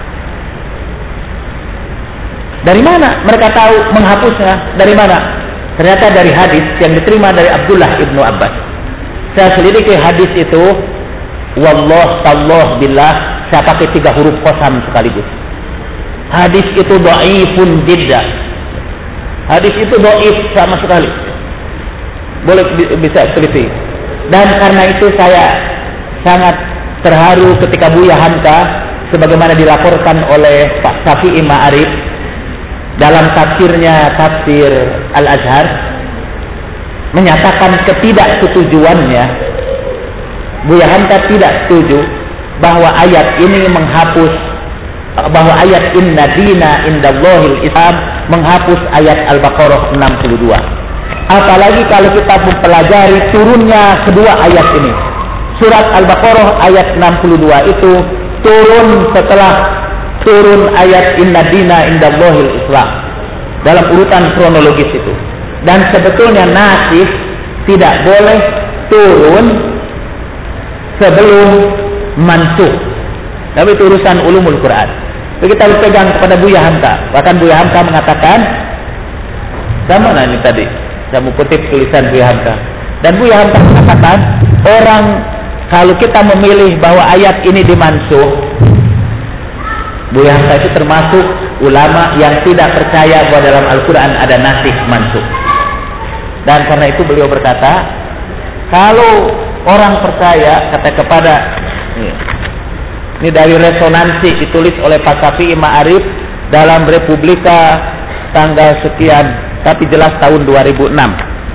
Dari mana mereka tahu menghapusnya? Dari mana? Ternyata dari hadis yang diterima dari Abdullah ibnu Abbas. Saya selidiki hadis itu, wallah tallah billah, saya pakai tiga huruf qasam sekaligus. Hadis itu dhaifun jiddah. Hadis itu dhaif sama sekali. Boleh bisa teliti. Dan karena itu saya sangat terharu ketika Buya Hamka, sebagaimana dilaporkan oleh Pak Syafi'i Ma'arif dalam tafsirnya tafsir Al-Azhar, menyatakan ketidaksetujuannya. Buya Hamka tidak setuju bahwa ayat ini menghapus, bahwa ayat inna dina indallahil Islam menghapus ayat Al-Baqarah enam puluh dua. Apalagi kalau kita mempelajari turunnya kedua ayat ini. Surat Al-Baqarah ayat enam puluh dua itu turun setelah turun ayat inna dina indallahil Islam, dalam urutan kronologis itu. Dan sebetulnya nasih tidak boleh turun sebelum mansuh. Tapi itu urusan ulumul Quran. Jadi kita berpegang kepada Buya Hamka. Bahkan Buya Hamka mengatakan, sama nah ini tadi saya mau kutip tulisan Buya Hamka. Dan Buya Hamka mengatakan, orang kalau kita memilih bahwa ayat ini dimansuh, Buya Hamka itu termasuk ulama yang tidak percaya bahwa dalam Al-Quran ada nasih mansuh. Dan karena itu beliau berkata, kalau orang percaya kata kepada ini, ini dari resonansi ditulis oleh Pak Syafi'i Ma'arif dalam Republika tanggal sekian, tapi jelas tahun dua ribu enam.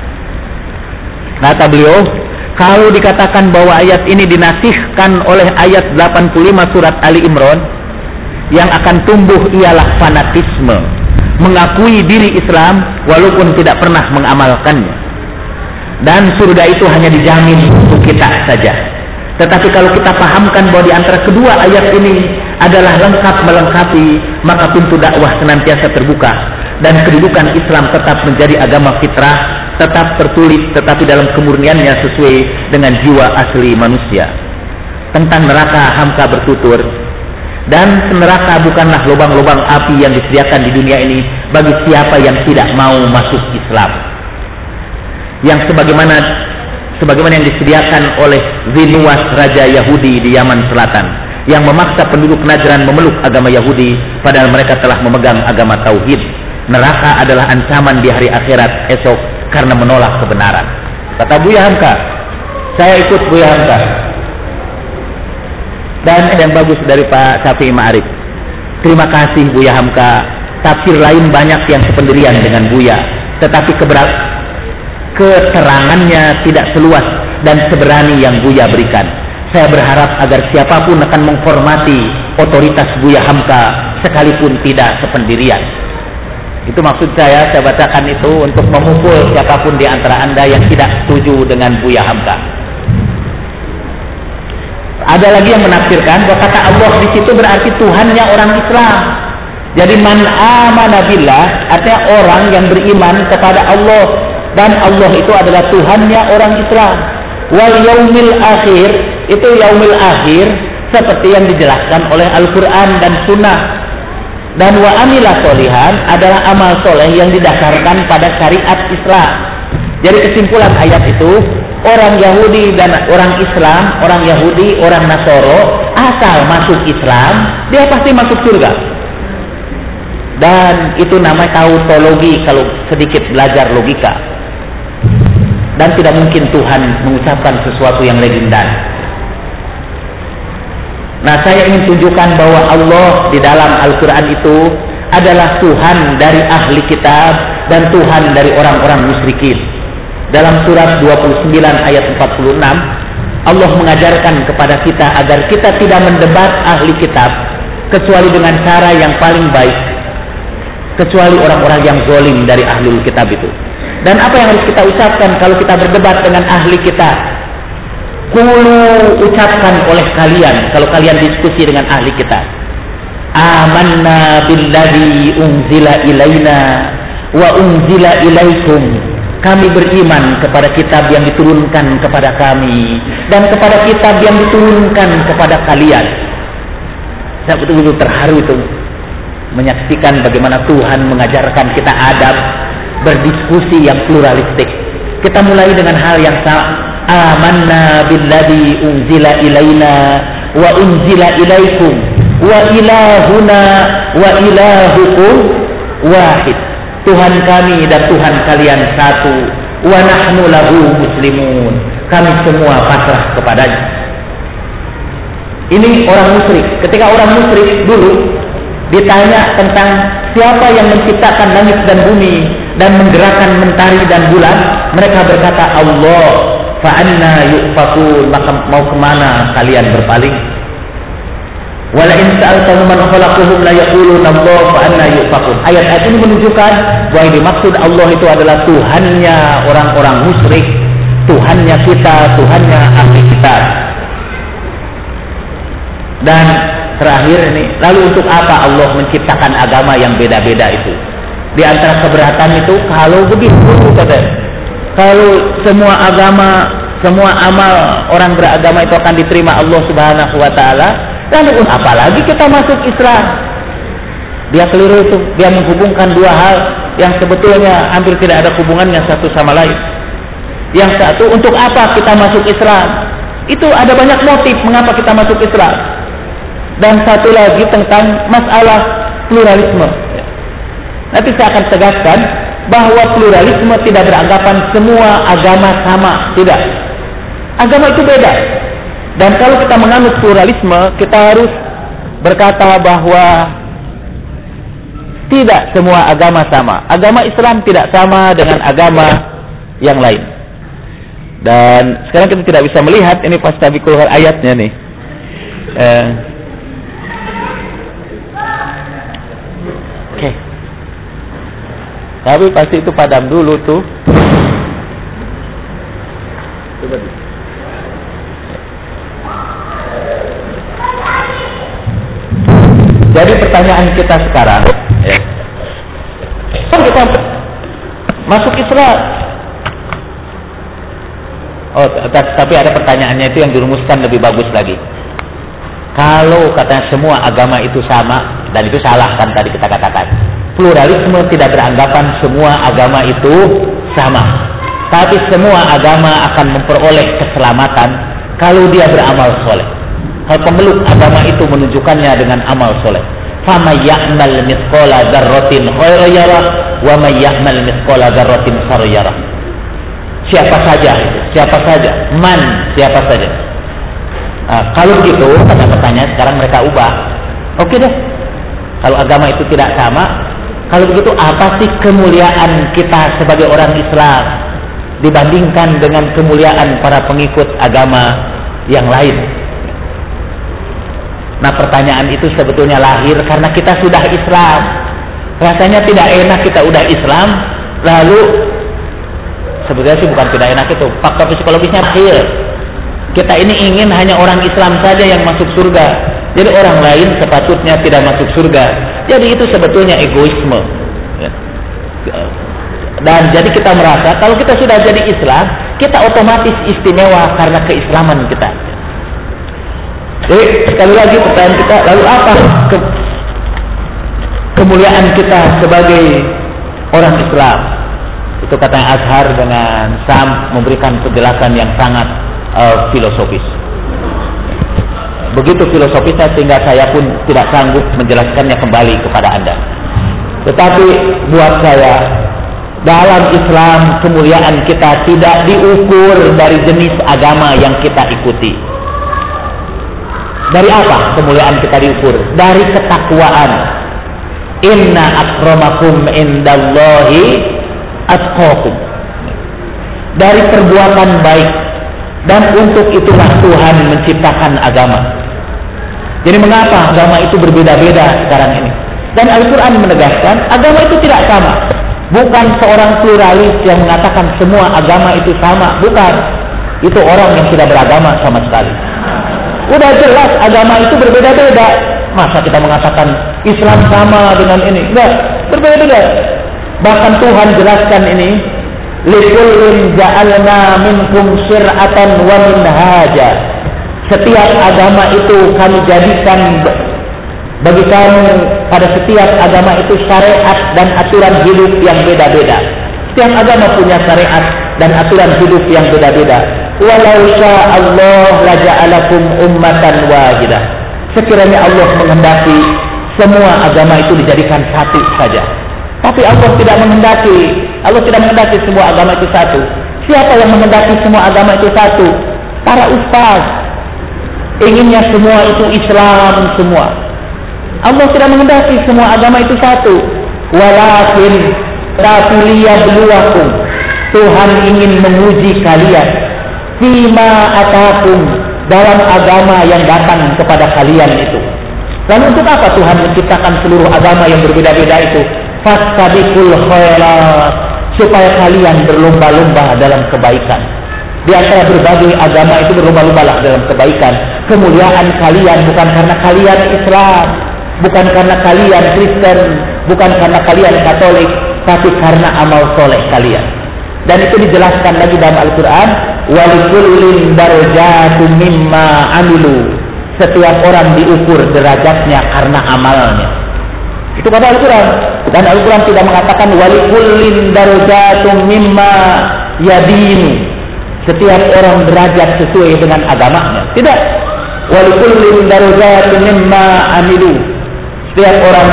Kata beliau, kalau dikatakan bahwa ayat ini dinasihkan oleh ayat delapan puluh lima surat Ali Imran, yang akan tumbuh ialah fanatisme, mengakui diri Islam walaupun tidak pernah mengamalkannya. Dan surga itu hanya dijamin untuk kita saja. Tetapi kalau kita pahamkan bahwa di antara kedua ayat ini adalah lengkap melengkapi, maka pintu dakwah senantiasa terbuka. Dan kedudukan Islam tetap menjadi agama fitrah, tetap tertulis tetapi dalam kemurniannya sesuai dengan jiwa asli manusia. Tentang neraka Hamka bertutur, dan neraka bukanlah lubang-lubang api yang disediakan di dunia ini bagi siapa yang tidak mau masuk Islam. Yang sebagaimana sebagaimana yang disediakan oleh Zinuwas Raja Yahudi di Yaman Selatan, yang memaksa penduduk Najran memeluk agama Yahudi padahal mereka telah memegang agama Tauhid. Neraka adalah ancaman di hari akhirat esok karena menolak kebenaran. Kata Buya Hamka, saya ikut Buya Hamka. Dan yang bagus dari Pak Syafi'i Ma'arif. Terima kasih Buya Hamka. Tafsir lain banyak yang sependirian dengan Buya, tetapi keberat, keterangannya tidak seluas dan seberani yang Buya berikan. Saya berharap agar siapapun akan menghormati otoritas Buya Hamka sekalipun tidak sependirian. Itu maksud saya, saya bacakan itu untuk memukul siapapun di antara Anda yang tidak setuju dengan Buya Hamka. Ada lagi yang menafsirkan bahwa kata Allah di situ berarti Tuhannya orang Islam. Jadi man amana billah artinya orang yang beriman kepada Allah, dan Allah itu adalah Tuhannya orang Islam. Wal yaumil akhir, itu yaumil akhir seperti yang dijelaskan oleh Al-Quran dan Sunnah. Dan wa amila solihan adalah amal soleh yang didasarkan pada syariat Islam. Jadi kesimpulan ayat itu, orang Yahudi dan orang Islam, orang Yahudi, orang Nasoro, asal masuk Islam, dia pasti masuk surga. Dan itu namanya tautologi kalau sedikit belajar logika. Dan tidak mungkin Tuhan mengucapkan sesuatu yang legendaris. Nah, saya ingin tunjukkan bahwa Allah di dalam Al-Quran itu adalah Tuhan dari ahli kitab dan Tuhan dari orang-orang musyrikin. Dalam surat dua puluh sembilan ayat empat puluh enam, Allah mengajarkan kepada kita agar kita tidak mendebat ahli kitab kecuali dengan cara yang paling baik, kecuali orang-orang yang zalim dari ahli kitab itu. Dan apa yang harus kita ucapkan kalau kita berdebat dengan ahli kitab? Qulu, ucapkan oleh kalian kalau kalian diskusi dengan ahli kitab, amanna billadzi unzila ilaina wa unzila ilaikum. Kami beriman kepada kitab yang diturunkan kepada kami dan kepada kitab yang diturunkan kepada kalian. Saya betul-betul terharu itu menyaksikan bagaimana Tuhan mengajarkan kita adab berdiskusi yang pluralistik. Kita mulai dengan hal yang sama. Amanna billadzi unzila ilaina wa unzila ilaikum wa ilahuna wa ilahukum wahid. Tuhan kami dan Tuhan kalian satu. Wa nahnu lahu muslimun. Kami semua pasrah kepadanya. Ini orang musyrik. Ketika orang musyrik dulu ditanya tentang siapa yang menciptakan langit dan bumi dan menggerakkan mentari dan bulan, mereka berkata Allah. Fa'anna yu'fakun, maka mau kemana kalian berpaling? Wala in sa'altahum man khalaqahum la yaquluna Allah fa'anna yu'fakun. Ayat-ayat ini menunjukkan bahwa yang dimaksud Allah itu adalah Tuhannya orang-orang musyrik, Tuhannya kita, Tuhannya ahli kitab. Dan terakhir ini, lalu untuk apa Allah menciptakan agama yang beda-beda itu? Di antara keberatan itu kalau begitu kata kalau semua agama, semua amal orang beragama itu akan diterima Allah Subhanahu wa taala, lalu apalagi kita masuk Islam? Dia keliru itu, dia menghubungkan dua hal yang sebetulnya hampir tidak ada hubungannya satu sama lain. Yang satu, untuk apa kita masuk Islam? Itu ada banyak motif mengapa kita masuk Islam. Dan satu lagi tentang masalah pluralisme. Nanti saya akan tegaskan bahwa pluralisme tidak beranggapan semua agama sama, tidak. Agama itu beda. Dan kalau kita menganut pluralisme, kita harus berkata bahwa tidak semua agama sama. Agama Islam tidak sama dengan agama yang lain. Dan sekarang kita tidak bisa melihat ini pas tadi keluar ayatnya nih. Eh, Oke. Okay. Tapi pasti itu padam dulu tuh. Coba dulu. Jadi pertanyaan kita sekarang, ya. Kita masuk Islam. Oh, tapi ada pertanyaannya itu yang dirumuskan lebih bagus lagi. Kalau katanya semua agama itu sama, dan itu salah kan tadi kita katakan. Pluralisme tidak beranggapan semua agama itu sama. Tapi semua agama akan memperoleh keselamatan kalau dia beramal soleh. Hal pemeluk agama itu menunjukkannya dengan amal soleh. Faman ya'mal mithqala dzarratin khairan yarah wa man ya'mal mithqala dzarratin syarran yarah. Siapa saja, siapa saja, man, siapa saja. Nah, kalau begitu, kata pertanyaan sekarang mereka ubah. Oke deh. Kalau agama itu tidak sama, kalau begitu apa sih kemuliaan kita sebagai orang Islam dibandingkan dengan kemuliaan para pengikut agama yang lain? Nah, pertanyaan itu sebetulnya lahir karena kita sudah Islam. Rasanya tidak enak kita udah Islam, lalu sebetulnya sih bukan tidak enak itu, faktor psikologisnya akhir. Kita ini ingin hanya orang Islam saja yang masuk surga. Jadi orang lain sepatutnya tidak masuk surga. Jadi itu sebetulnya egoisme. Dan jadi kita merasa kalau kita sudah jadi Islam, kita otomatis istimewa karena keislaman kita. Jadi sekali lagi pertanyaan kita, lalu apa ke kemuliaan kita sebagai orang Islam? Itu katanya Azhar dengan Sam memberikan penjelasan yang sangat uh, filosofis. Begitu filosofisnya sehingga saya pun tidak sanggup menjelaskannya kembali kepada Anda. Tetapi buat saya, dalam Islam kemuliaan kita tidak diukur dari jenis agama yang kita ikuti. Dari apa kemuliaan kita diukur? Dari ketakwaan. Inna akramakum indallahi atqakum. Dari perbuatan baik. Dan untuk itulah Tuhan menciptakan agama. Jadi mengapa agama itu berbeda-beda sekarang ini? Dan Al-Quran menegaskan agama itu tidak sama. Bukan seorang pluralis yang mengatakan semua agama itu sama. Bukan. Itu orang yang tidak beragama sama sekali. Udah jelas agama itu berbeda-beda. Masa kita mengatakan Islam sama dengan ini? Enggak, berbeda-beda. Bahkan Tuhan jelaskan ini, likullin ja'alna minkum syir'atan wa minhaja. Setiap agama itu kami jadikan bagi kamu, pada setiap agama itu syariat dan aturan hidup yang beda-beda. Setiap agama punya syariat dan aturan hidup yang beda-beda. Walau sya'allah laja'alakum ummatan wahidah. Sekiranya Allah menghendaki semua agama itu dijadikan satu saja. Tapi Allah tidak menghendaki. Allah tidak menghendaki semua agama itu satu. Siapa yang menghendaki semua agama itu satu? Para ustaz. Inginnya semua itu Islam semua. Allah tidak menghendaki semua agama itu satu. Walakin tapi liyabluwakum. Tuhan ingin menguji kalian. Fima atakum, dalam agama yang datang kepada kalian itu. Lalu untuk apa Tuhan menciptakan seluruh agama yang berbeda-beda itu? Fastabiqul khairat, supaya kalian berlomba-lomba dalam kebaikan. Di antara berbagai agama itu berlomba-lomba dalam kebaikan. Kemuliaan kalian bukan karena kalian Islam, bukan karena kalian Kristen, bukan karena kalian Katolik, tapi karena amal soleh kalian. Dan itu dijelaskan lagi dalam Al-Quran. Walikullin darajatun mimma amilu. Setiap orang diukur derajatnya karena amalnya. Itu kata Al-Quran. Dan Al-Quran tidak mengatakan walikullin darajatun mimma yadinu. Setiap orang derajat sesuai dengan agamanya. Tidak. Walikullin darajatun mimma amilu. Setiap orang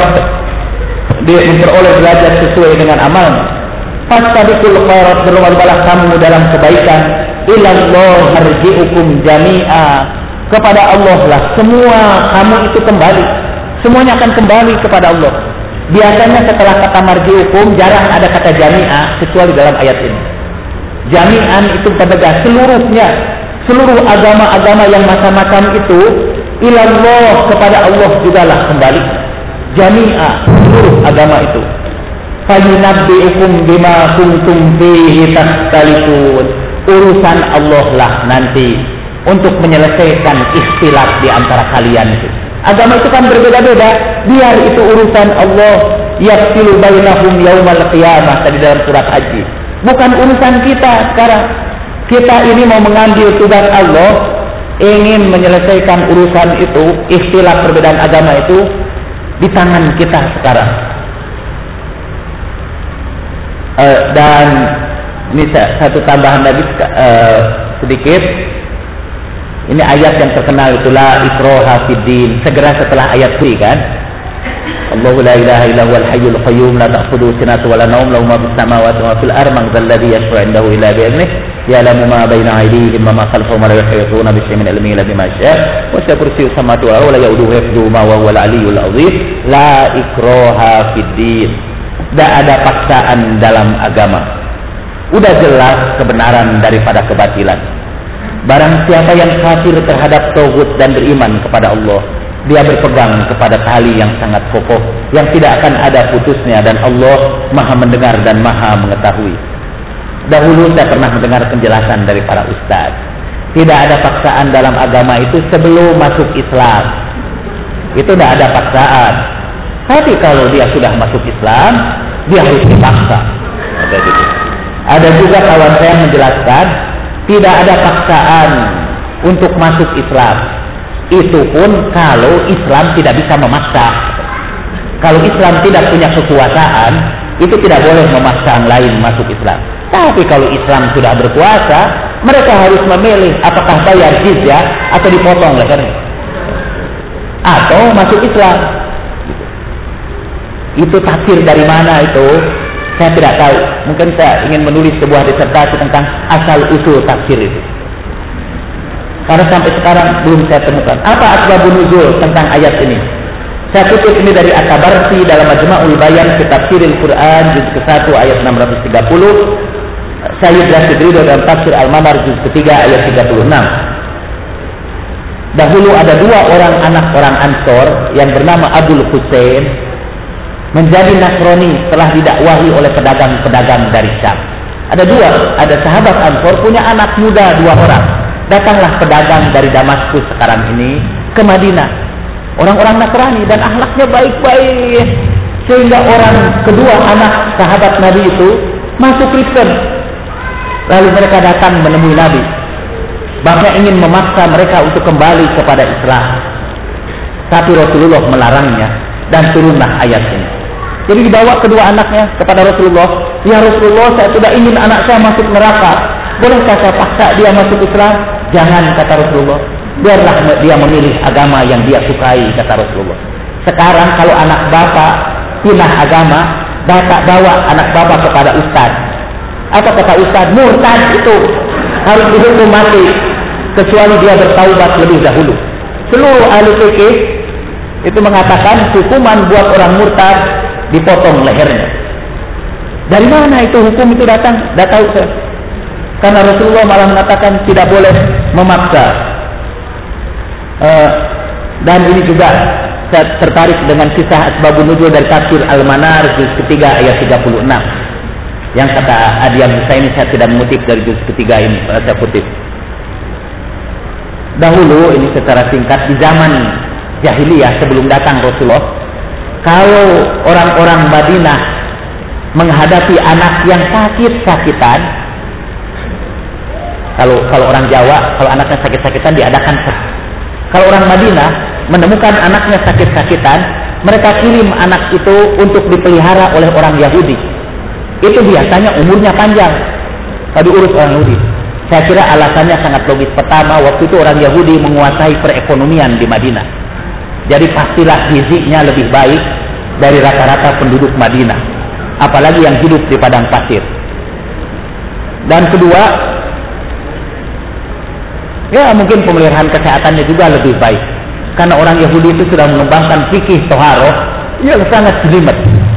dia memperoleh derajat sesuai dengan amalnya. Fastabiqul khairat, berlomba-lombalah kamu dalam kebaikan. Ilallah marji'ukum jami'a, kepada Allah lah semua kamu itu kembali. Semuanya akan kembali kepada Allah. Biasanya setelah kata marji'ukum jarang ada kata jami'a kecuali dalam ayat ini. Jami'an itu penegas seluruhnya, seluruh agama-agama yang macam-macam itu ilallah, kepada Allah jugalah kembali. Jami'a, seluruh agama itu. Fayunabbi'ukum bima kuntum fihi takhtalifun. Urusan Allah lah nanti untuk menyelesaikan ikhtilaf di antara kalian itu. Agama itu kan berbeda-beda, biar itu urusan Allah. Yafsilu bainahum yaumal qiyamah, tadi dalam surat Haji. Bukan urusan kita sekarang. Kita ini mau mengambil tugas Allah, ingin menyelesaikan urusan itu, ikhtilaf perbedaan agama itu di tangan kita sekarang. Uh, dan ini satu tambahan lagi uh, sedikit. Ini ayat yang terkenal itu la ikraha fiddin. Segera setelah ayat ini kan, Allahu la ilaha illa huwal hayyul qayyum la ta'khudhuhu sinatun wa la nawm lahu ma fis samawati wa ma fil ardi man dzal ladzi yashfa'u 'indahu illa bi idhnihi ya'lamu ma baina aydihim wa ma khalfahum wa la yuhituna bi shay'in min ilmihi illa bima sha'a wa sa'a kursiyyu samawati wal ardi wa la ya'uduhu hifdhuhuma wa huwal 'aliyyul 'azim. La ikraha fiddin. Tidak ada paksaan dalam agama. Udah jelas kebenaran daripada kebatilan. Barang siapa yang kafir terhadap tauhid dan beriman kepada Allah, dia berpegang kepada tali yang sangat kokoh, yang tidak akan ada putusnya, dan Allah maha mendengar dan maha mengetahui. Dahulu saya pernah mendengar penjelasan dari para ustaz. Tidak ada paksaan dalam agama itu sebelum masuk Islam. Itu tidak ada paksaan. Tapi kalau dia sudah masuk Islam, dia harus dipaksa. Ada gitu. Ada juga kawan saya menjelaskan, tidak ada paksaan untuk masuk Islam. Itu pun kalau Islam tidak bisa memaksa. Kalau Islam tidak punya kekuasaan, itu tidak boleh memaksa yang lain masuk Islam. Tapi kalau Islam sudah berkuasa, mereka harus memilih apakah bayar jizyah atau dipotong lehernya, atau masuk Islam. Itu tafsir dari mana itu? Saya tidak tahu. Mungkin saya ingin menulis sebuah disertasi tentang asal usul tafsir itu. Karena sampai sekarang belum saya temukan. Apa asbabun nuzul tentang ayat ini? Saya kutip ini dari At-Tabarsi dalam Majma'ul Bayan fi Tafsiril Quran juz ke satu ayat enam ratus tiga puluh. Sayyid Rashid Ridho dalam Tafsir Al-Manar juz ketiga ayat tiga puluh enam. Dahulu ada dua orang anak orang Ansor yang bernama Abul Husain menjadi Nasrani setelah didakwahi oleh pedagang-pedagang dari Syam. Ada dua, ada sahabat Ansor punya anak muda dua orang. Datanglah pedagang dari Damaskus sekarang ini ke Madinah. Orang-orang Nasrani dan akhlaknya baik-baik. Sehingga orang kedua anak sahabat Nabi itu masuk Kristen. Lalu mereka datang menemui Nabi. Bahkan ingin memaksa mereka untuk kembali kepada Islam. Tapi Rasulullah melarangnya dan turunlah ayat ini. Jadi dibawa kedua anaknya kepada Rasulullah. Ya Rasulullah, saya sudah ingin anak saya masuk neraka. Bolehkah saya paksa dia masuk Islam? Jangan, kata Rasulullah. Biarlah dia memilih agama yang dia sukai, kata Rasulullah. Sekarang kalau anak bapak pindah agama, bapak bawa anak bapak kepada ustaz. Apa kata ustaz? Murtad itu harus dihukum mati kecuali dia bertaubat lebih dahulu. Seluruh ahli fikih itu mengatakan hukuman buat orang murtad dipotong lehernya. Dari mana itu hukum itu datang? Tidak tahu saya. Karena Rasulullah malah mengatakan tidak boleh memaksa. Uh, dan ini juga saya tertarik dengan kisah asbabun nuzul dari Tafsir Al-Manar juz ketiga ayat tiga puluh enam. Yang kata Adian Husaini, saya tidak mengutip dari juz ketiga ini, saya kutip. Dahulu ini secara singkat di zaman jahiliyah sebelum datang Rasulullah, kalau orang-orang Madinah menghadapi anak yang sakit-sakitan, kalau kalau orang Jawa kalau anaknya sakit-sakitan diadakan. Kalau orang Madinah menemukan anaknya sakit-sakitan, mereka kirim anak itu untuk dipelihara oleh orang Yahudi. Itu biasanya umurnya panjang kalau diurus orang Yahudi. Saya kira alasannya sangat logis. Pertama, waktu itu orang Yahudi menguasai perekonomian di Madinah. Jadi pastilah gizinya lebih baik dari rata-rata penduduk Madinah. Apalagi yang hidup di padang pasir. Dan kedua, ya mungkin pemeliharaan kesehatannya juga lebih baik. Karena orang Yahudi itu sudah mengembangkan fikih toharoh yang sangat jelimet.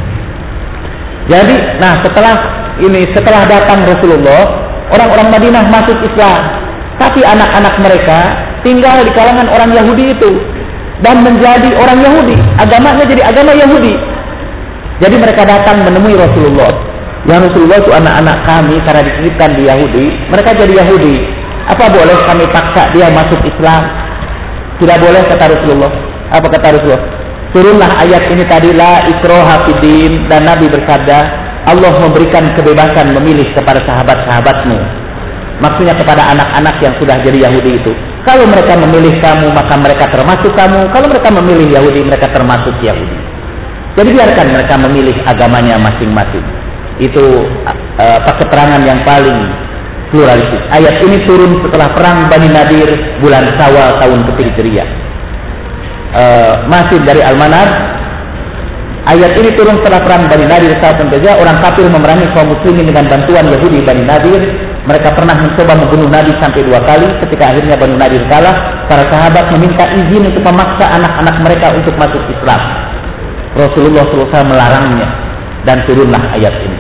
Jadi, nah setelah ini, setelah datang Rasulullah, orang-orang Madinah masuk Islam. Tapi anak-anak mereka tinggal di kalangan orang Yahudi itu. Dan menjadi orang Yahudi. Agamanya jadi agama Yahudi. Jadi mereka datang menemui Rasulullah. Ya Rasulullah, itu anak-anak kami karena dititipkan di Yahudi, mereka jadi Yahudi. Apa boleh kami paksa dia masuk Islam? Tidak boleh, kata Rasulullah. Apa kata Rasulullah? Turunlah ayat ini tadi, la ikraha fiddin, dan Nabi bersabda, Allah memberikan kebebasan memilih kepada sahabat-sahabatmu. Maksudnya kepada anak-anak yang sudah jadi Yahudi itu. Kalau mereka memilih kamu, maka mereka termasuk kamu. Kalau mereka memilih Yahudi, mereka termasuk Yahudi. Jadi biarkan mereka memilih agamanya masing-masing. Itu uh, keterangan yang paling pluralistik. Ayat ini turun setelah perang Bani Nadir bulan Syawal tahun ke-Hijriyah. Uh, masih dari Al-Manar. Ayat ini turun setelah perang Bani Nadir tahun ke-Hijriyah. Orang kafir memerangi kaum muslimin dengan bantuan Yahudi Bani Nadir. Mereka pernah mencoba membunuh Nabi sampai dua kali. Ketika akhirnya Bani Nadir kalah, para sahabat meminta izin untuk memaksa anak-anak mereka untuk masuk Islam. Rasulullah shallallahu alaihi wasallam melarangnya dan turunlah ayat ini.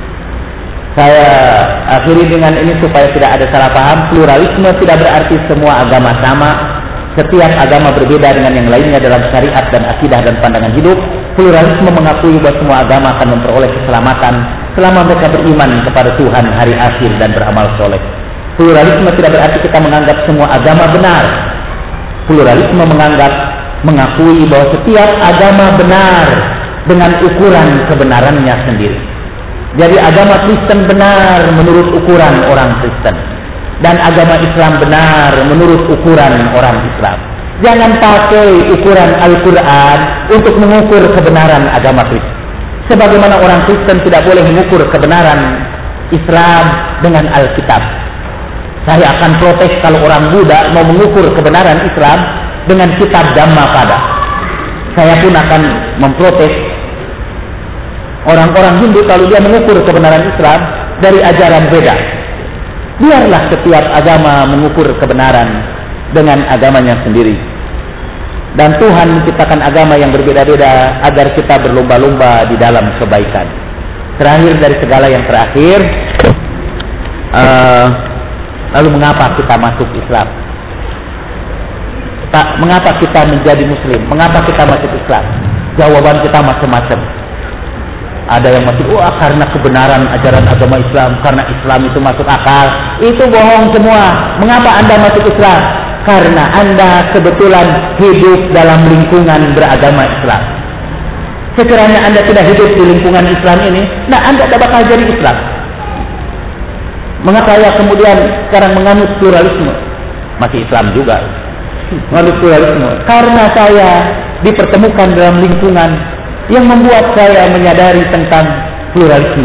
Saya akhiri dengan ini supaya tidak ada salah paham. Pluralisme tidak berarti semua agama sama. Setiap agama berbeda dengan yang lainnya dalam syariat dan akidah dan pandangan hidup. Pluralisme mengakui bahwa semua agama akan memperoleh keselamatan selama mereka beriman kepada Tuhan hari akhir dan beramal soleh. Pluralisme tidak berarti kita menganggap semua agama benar. Pluralisme menganggap mengakui bahwa setiap agama benar dengan ukuran kebenarannya sendiri. Jadi agama Kristen benar menurut ukuran orang Kristen, dan agama Islam benar menurut ukuran orang Islam. Jangan pakai ukuran Al-Quran untuk mengukur kebenaran agama Kristen. Sebagaimana orang Kristen tidak boleh mengukur kebenaran Islam dengan Alkitab. Saya akan protes kalau orang Buddha mau mengukur kebenaran Islam dengan kitab Dhammapada. Saya pun akan memprotes orang-orang Hindu kalau dia mengukur kebenaran Islam dari ajaran Veda. Biarlah setiap agama mengukur kebenaran dengan agamanya sendiri. Dan Tuhan menciptakan agama yang berbeda-beda agar kita berlomba-lomba di dalam kebaikan. Terakhir dari segala yang terakhir, uh, lalu mengapa kita masuk Islam? Tak, mengapa kita menjadi Muslim? Mengapa kita masuk Islam? Jawaban kita macam-macam. Ada yang masuk, wah karena kebenaran ajaran agama Islam, karena Islam itu masuk akal. Itu bohong semua. Mengapa Anda masuk Islam? Karena Anda kebetulan hidup dalam lingkungan beragama Islam. Sekiranya Anda tidak hidup di lingkungan Islam ini, nah Anda tidak bakal jadi Islam. Mengapa saya kemudian sekarang menganut pluralisme? Masih Islam juga. Menganut pluralisme. Karena saya dipertemukan dalam lingkungan yang membuat saya menyadari tentang pluralisme.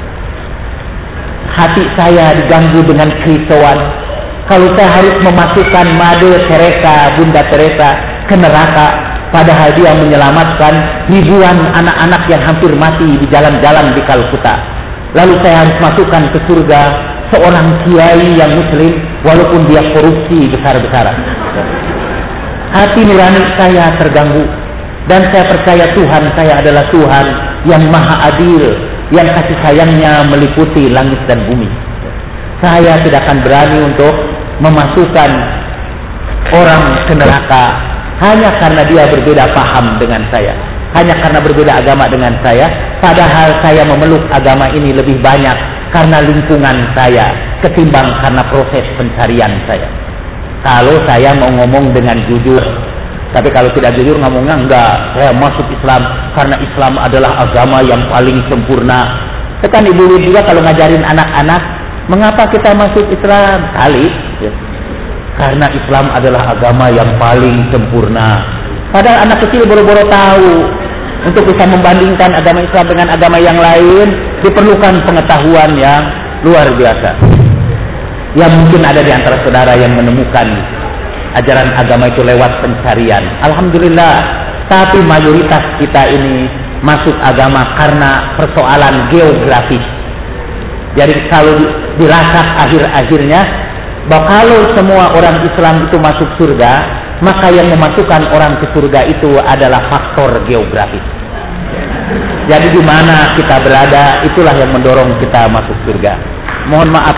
Hati saya diganggu dengan kerisauan. Kalau saya harus memasukkan Mother Teresa, Bunda Teresa ke neraka, padahal dia menyelamatkan ribuan anak-anak yang hampir mati di jalan-jalan di Kalkuta. Lalu saya harus masukkan ke surga seorang kiai yang Muslim, walaupun dia korupsi besar-besaran. Hati nurani saya terganggu. Dan saya percaya Tuhan saya adalah Tuhan yang maha adil, yang kasih sayangnya meliputi langit dan bumi. Saya tidak akan berani untuk memasukkan orang ke neraka hanya karena dia berbeda paham dengan saya, hanya karena berbeda agama dengan saya, padahal saya memeluk agama ini lebih banyak karena lingkungan saya ketimbang karena proses pencarian saya. Kalau saya mau ngomong dengan jujur, tapi kalau tidak jujur ngomongnya enggak, saya masuk Islam karena Islam adalah agama yang paling sempurna. Kan ibu juga kalau ngajarin anak-anak, mengapa kita masuk Islam? Kali ya, karena Islam adalah agama yang paling sempurna. Padahal anak kecil boro-boro tahu. Untuk bisa membandingkan agama Islam dengan agama yang lain diperlukan pengetahuan yang luar biasa. Yang mungkin ada di antara saudara yang menemukan ajaran agama itu lewat pencarian. Alhamdulillah. Tapi mayoritas kita ini masuk agama karena persoalan geografis. Jadi kalau dirasah akhir-akhirnya, bahwa kalau semua orang Islam itu masuk surga, maka yang memasukkan orang ke surga itu adalah faktor geografis. Jadi di mana kita berada, itulah yang mendorong kita masuk surga. Mohon maaf.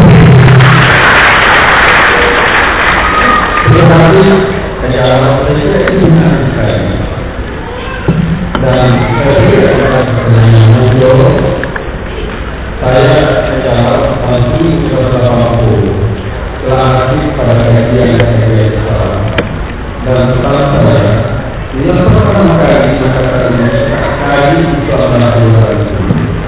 Tetapi kejalan saya itu menarik sekali. Dan saya tidak akan menjawab. Saya menjawab nanti bersama aku lagi pada kajian saya sekarang. Dan setelah saya, yang pertama kali masyarakat Indonesia kali itu adalah pluralisme.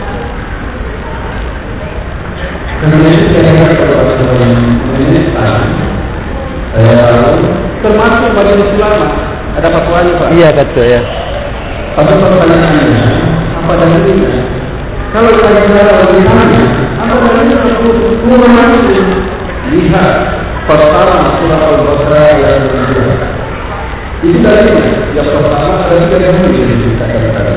Karena itu saya katakan kepada Indonesia. Saya tahu, termasuk bagi ulama ada fatwanya Pak. Iya betul ya. Pada pertanyaannya, apa dalilnya? Kalau saya bicara bagaimana, apa dalilnya untuk ulama itu? Lihat pertama surah Al-Baqarah yang kedua. Ini dalilnya. Yang pertama ada tiga dalil yang dikatakan tadi.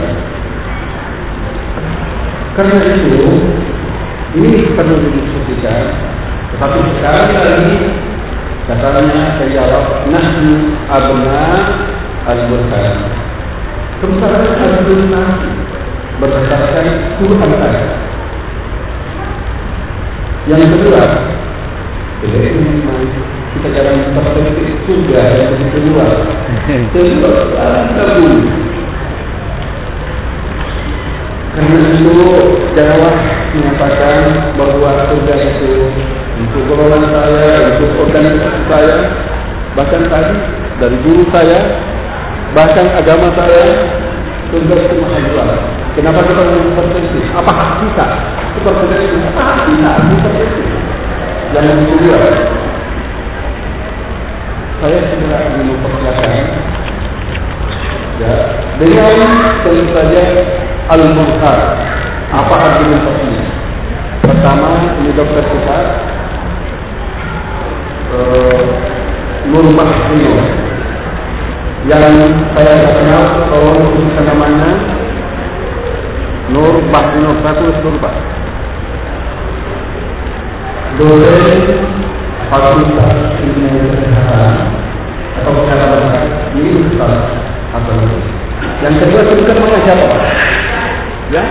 Karena itu, ini perlu didiskusikan. Tetapi sekarang lagi katanya saya jawab, nahnu abna al-Qur'an. Kebesaran al-Qur'an berdasarkan Quran tadi. Yang kedua, kita jangan perspektif surga yang begitu luas. Kedua, tabu. Karena itu janganlah mengatakan bahwa surga itu untuk golongan saya, untuk organisasi saya, bahkan tadi dari guru saya, bahkan agama saya, surga itu mahal luas. Kenapa kita memiliki perspektif? Apa hak kita? Itu perspektif. Apa hak kita? Itu perspektif. Yang kedua, saya segera ingin mempersiapkan ya, dengan tentu saja al-munkar. Apa argumentasinya? Pertama, ini dokter kita uh, Nur Mahfino yang saya tidak kenal, tolong tuliskan namanya. Nur Mahfino, saya tulis dulu Pak. Dosen Fakultas punya kesehatan atau kesehatan ini besar atau yang kedua suka mengajar apa? Ya?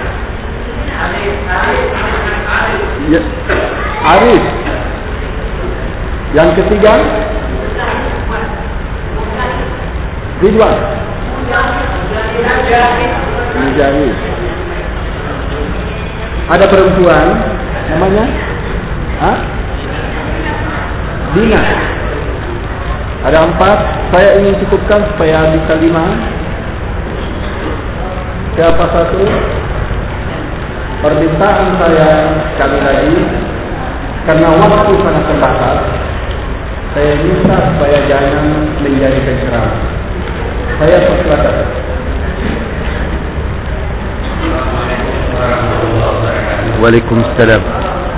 Ya. Arif. Yang ketiga Ridwan. Mujahid. Ada perempuan namanya Hah? Dina. Ada empat. Saya ingin cukupkan supaya bisa lima. Siapa satu? Permintaan saya sekali lagi, karena waktu sangat terbatas, saya minta supaya jangan menjadi penceramah. Saya persilakan. Waalaikumsalam.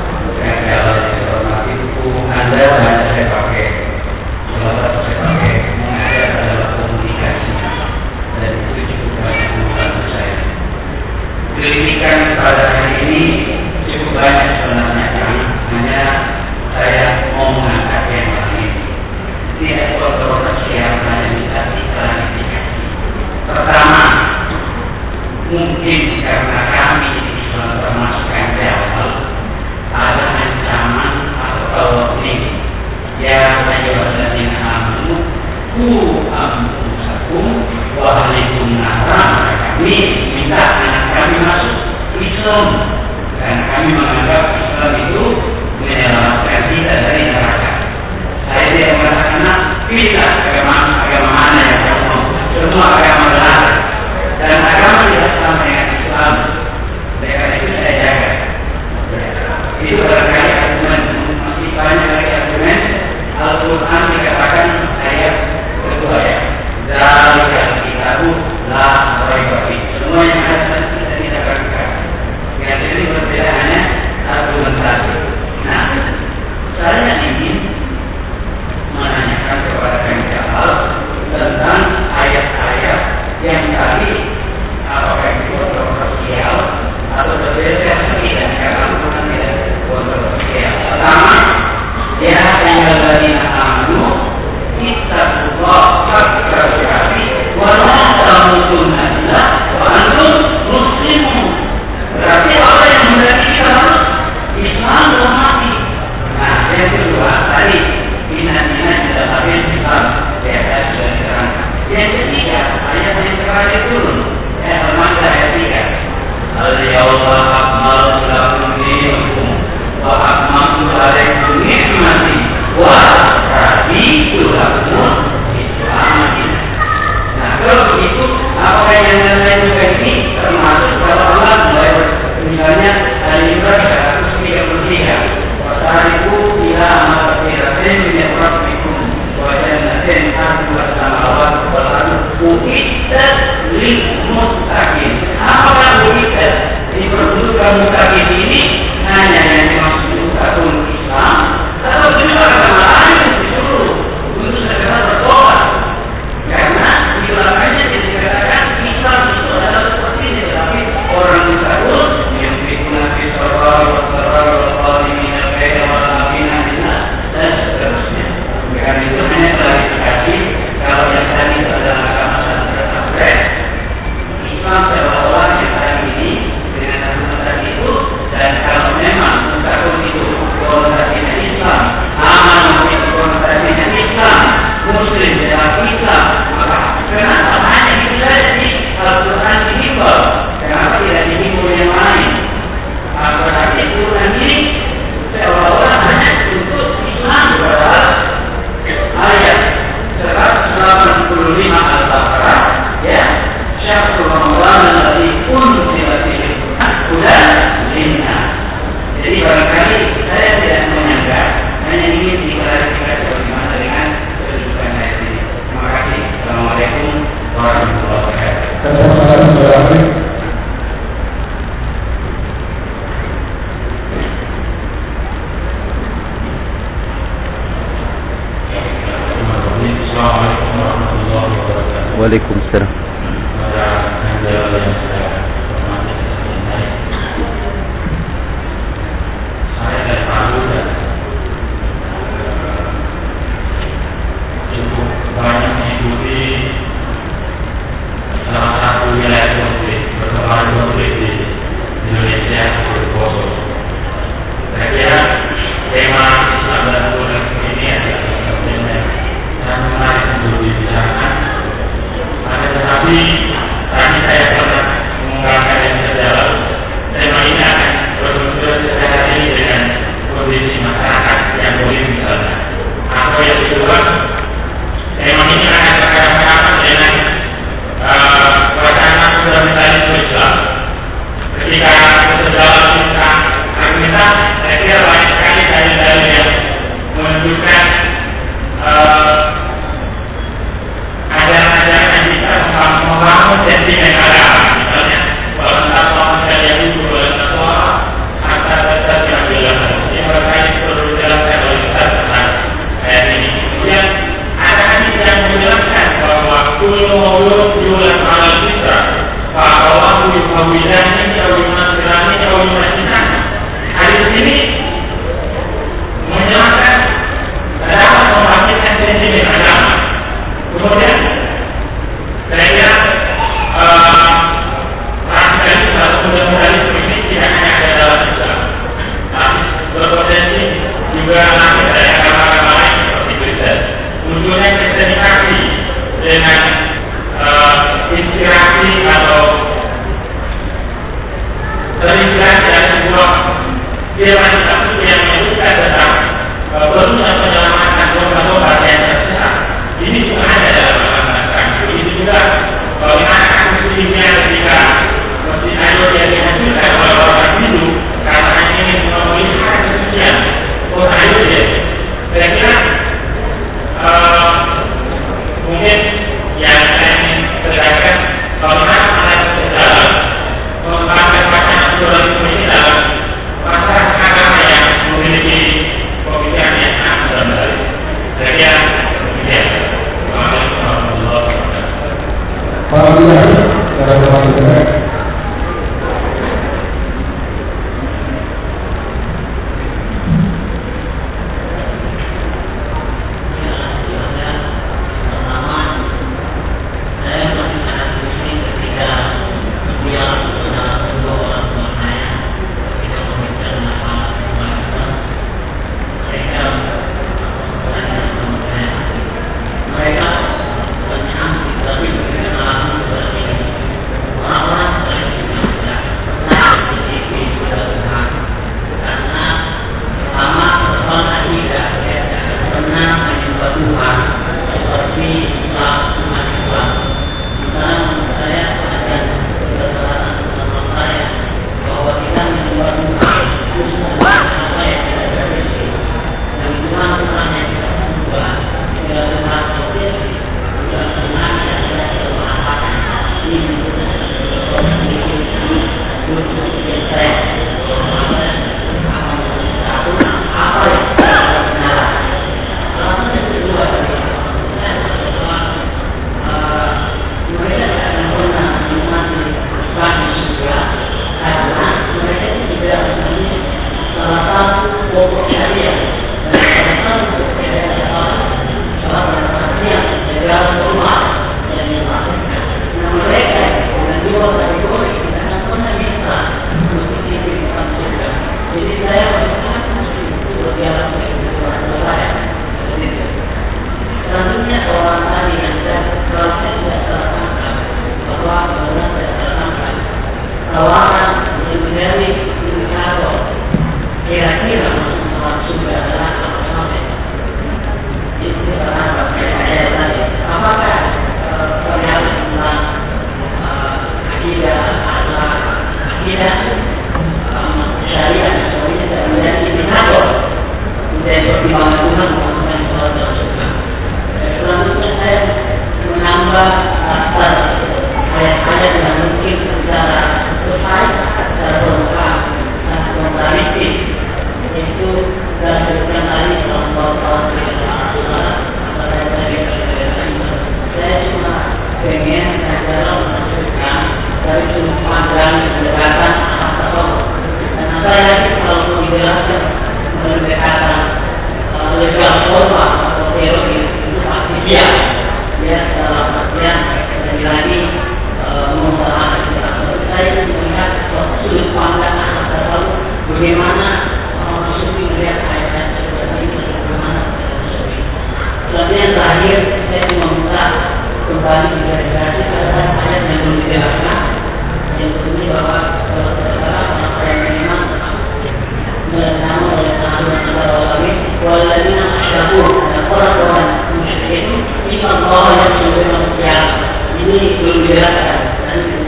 Anda saya pakai, salah satu saya pakai mengajar adalah komunikasi, dan itu cukup banyak membantu saya. Pendidikan pada hari ini cukup banyak sebenarnya, kan? Hanya saya mau mengangkat yang lain. Tidak kontroversial, hanya bisa diklarifikasi. Pertama, mungkin karena kami Islam termasuk yang awal, ada ancaman atau ini ya ayyuhalladzina amanu qu anfusakum wa ahlikum nara. Kami minta anak kami masuk Islam dan kami menganggap Islam itu menyelamatkan kita dari neraka. Saya tidak mengatakan pilih agama agama mana yang kamu, semua agama benar dan agama tidak sama dengan Islam. Dengan itu saya jaga. Itu barangkali argumen, masih banyak lagi argumen. Al-Quran dikatakan ayat kedua ya, Dzalika kitabu la raiba fihi. Semua yang ada tidak tidak ragukan. Yang ini perbedaannya argumentasi. Nah, saya ingin menanyakan kepada Kang Jamal tentang ayat-ayat yang tadi apakah itu kontroversial atau berbeda tidak, karena bukan tidak kontroversial. Pertama, ya ayyuhalladzina amanu ittaqullaha haqqa tuqatih wa la tamutunna illa wa antum muslimun. Berarti orang yang berarti harus Islam dan mati. Nah, yang kedua tadi bina-bina dalam arti Islam ya sudah diterangkan. Yang ketiga ayat yang terakhir turun ya Al-Maidah ayat tiga. Al-yawma akmaltu lakum dinakum wa atmamtu alaykum ni'mati wa raditu lakum Islam. Nah, kalau begitu apa yang lain juga ini termasuk kalau Allah mulai misalnya dari Ibrahim seratus tiga puluh tiga wasariku ila amal-firatin minyak-rabbikum wa jannatin arduha samawat wal ardu uiddat lil muttaqin. Apakah uiddat diperuntukkan muttaqin ini hanya yang dimaksud muttaqun Islam atau juga agama lain disuruh untuk segera bertobat? Karena di belakangnya dikatakan Islam itu adalah seperti ini, tetapi orang muttaqun yang digunakan sarwa wa sarwa wa qalimin al-khair wa al-amina dan seterusnya. Karena itu hanya klarifikasi. Kalau yang tadi adalah agama santet Islam seolah-olah yang tadi ini dengan argumentasi itu, dan kalau memang muttaqun itu konotasinya Islam, aman itu konotasinya Islam, muslim adalah Islam, maka kenapa hanya dilihat di Al-Quran dihimbau? Kenapa tidak dihimbau yang lain? Berarti Al-Quran ini seolah-olah hanya untuk Islam. Padahal ayat seratus delapan puluh lima Al-Baqarah ya, syahrul Ramadan alladzi unzila fihi hudan linnas. Jadi barangkali saya tidak menyangka, hanya ingin diklarifikasi bagaimana dengan kedudukan ayat ini. Terima kasih. Assalamualaikum warahmatullahi wabarakatuh. Waalaikumsalam. kira banyak sekali dalil-dalil yang menunjukkan ajaran-ajaran yang bisa membangun sentimen agama. Misalnya, bahwa Allah manusia itu berdoa atas dasar yang jelas. Ini mereka yang perlu dijelaskan oleh kita tentang ayat ini. Kemudian ada hadis yang menjelaskan bahwa kullu maulud yulad 'alal fitrah, fa Allahu yuhawwidani aw yunasirani aw yunasirani. Hadis ini menjelaskan dalam membangkitkan sentimen agama. Kemudian saya kira radikalisme atau fundamentalisme ini tidak hanya ada dalam Islam, tapi berpotensi juga ada dari agama-agama lain seperti Kristen. Munculnya kristenisasi dengan uh, inspirasi atau terinspirasi dari sebuah firman yang menyebutkan tentang perlunya menyelamatkan domba-domba yang tersesat. Ini juga ada dalam agama. Ini juga bagaimana musimnya ketika Masjid Ayo yang dihancurkan oleh orang Hindu karena hanya ingin memelihara kesucian kota Ayo. Saya kira uh, mungkin yang saya ingin tegaskan bagaimana ada dalam mengembangkan wacana pluralisme ini dalam masyarakat agama yang memiliki pemikiran yang sangat berbeda. Saya kira demikian. Alhamdulillah, cara berpikir.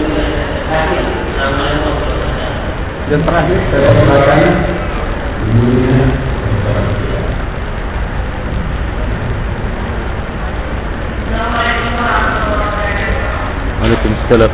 Dan terakhir saya silakan Betul.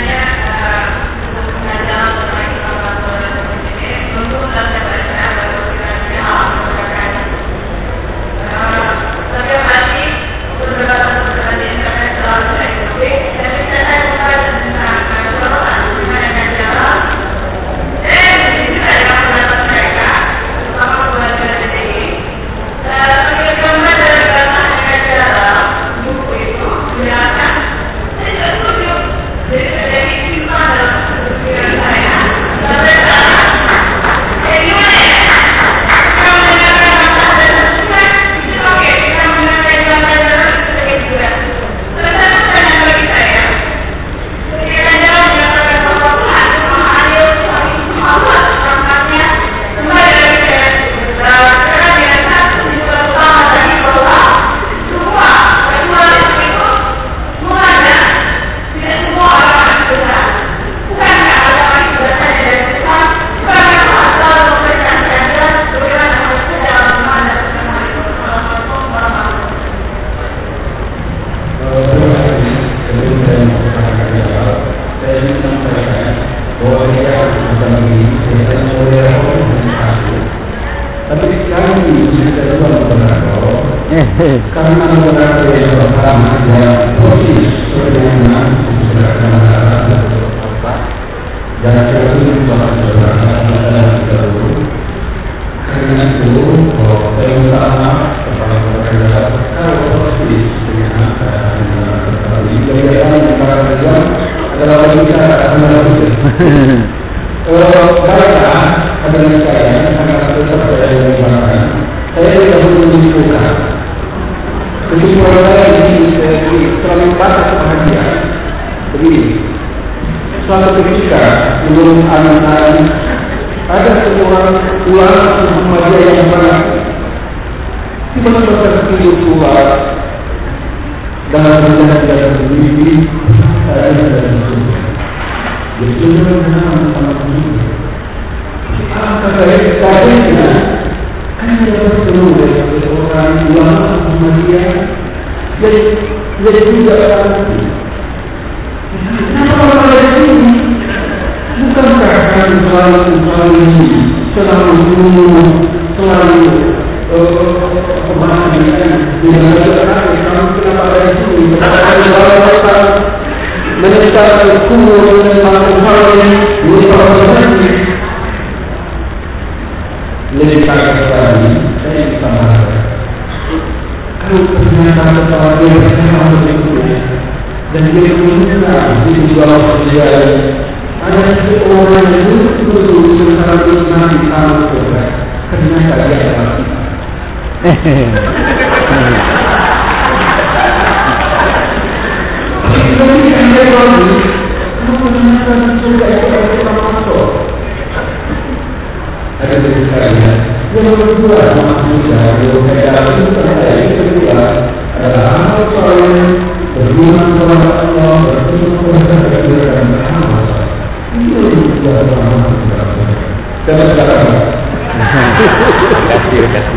Karena beberapa yang pertama adalah proses bagaimana masyarakat dan itu karena itu yang utama kepala negara kalau proses dengan bagaimana para kerja adalah bicara adalah karena adalah saya sangat besar dari mana saya tidak menunjukkan jadi orang ini terlalu batas bahagia. Begini, suatu ketika sebelum anak-anak ada seorang ulama Muhammadiyah yang mana tiba-tiba tertidur keluar dalam perjalanan sendiri ada dan jadi dengan apa saya tadinya hanya bertemu dengan seorang ulama Muhammadiyah jadi jadi tidak orang ini. Kenapa orang ini bukankah kami selalu selalu selalu dulu selalu kemarin dengan orang kami kenapa dari sini kenapa mereka berkumpul dengan masalah ini ini lebih sangat sekali saya bisa mengatakan kalau pernyataan kepala dia memang begitu dan dia menunjukkan di dalam perjalanan ada seorang yang betul-betul secara nanti tahu juga ternyata dia adalah tapi yang dia lalu kalau pernyataan juga itu adalah masuk ada sekali yang kedua maksudnya yang kedua itu kedua adalah amal soleh berguna kepada Allah berguna kepada kebaikan Allah itu juga amal soleh. Terima kasih. Kasih.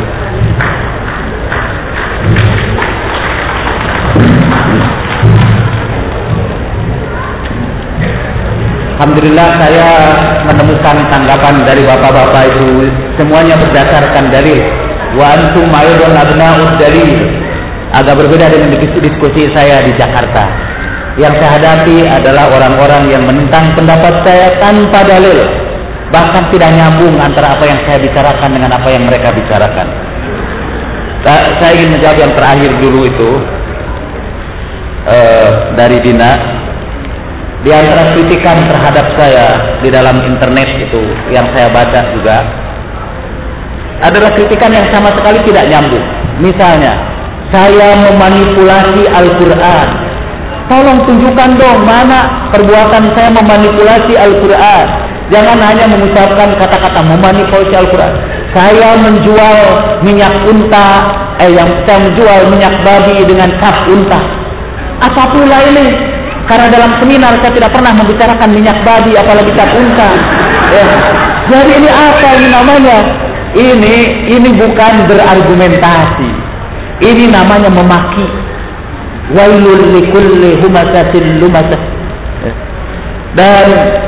Alhamdulillah saya menemukan tanggapan dari bapak-bapak itu semuanya berdasarkan dalil. Wa antum aydun abna'ud dalil. Agak berbeda dengan diskusi saya di Jakarta. Yang saya hadapi adalah orang-orang yang menentang pendapat saya tanpa dalil. Bahkan tidak nyambung antara apa yang saya bicarakan dengan apa yang mereka bicarakan. Saya ingin menjawab yang terakhir dulu itu uh, dari Dina. Di antara kritikan terhadap saya di dalam internet itu yang saya baca juga adalah kritikan yang sama sekali tidak nyambung. Misalnya, saya memanipulasi Al-Quran. Tolong tunjukkan dong mana perbuatan saya memanipulasi Al-Quran. Jangan hanya mengucapkan kata-kata memanipulasi Al-Quran. Saya menjual minyak unta, eh yang saya menjual minyak babi dengan kap unta. Apa pula ini? Karena dalam seminar saya tidak pernah membicarakan minyak babi apalagi kap unta. Ya. Jadi ini apa ini namanya? Ini ini bukan berargumentasi. Ini namanya memaki. Wailul likulli humazatin lumazah. Ya. Dan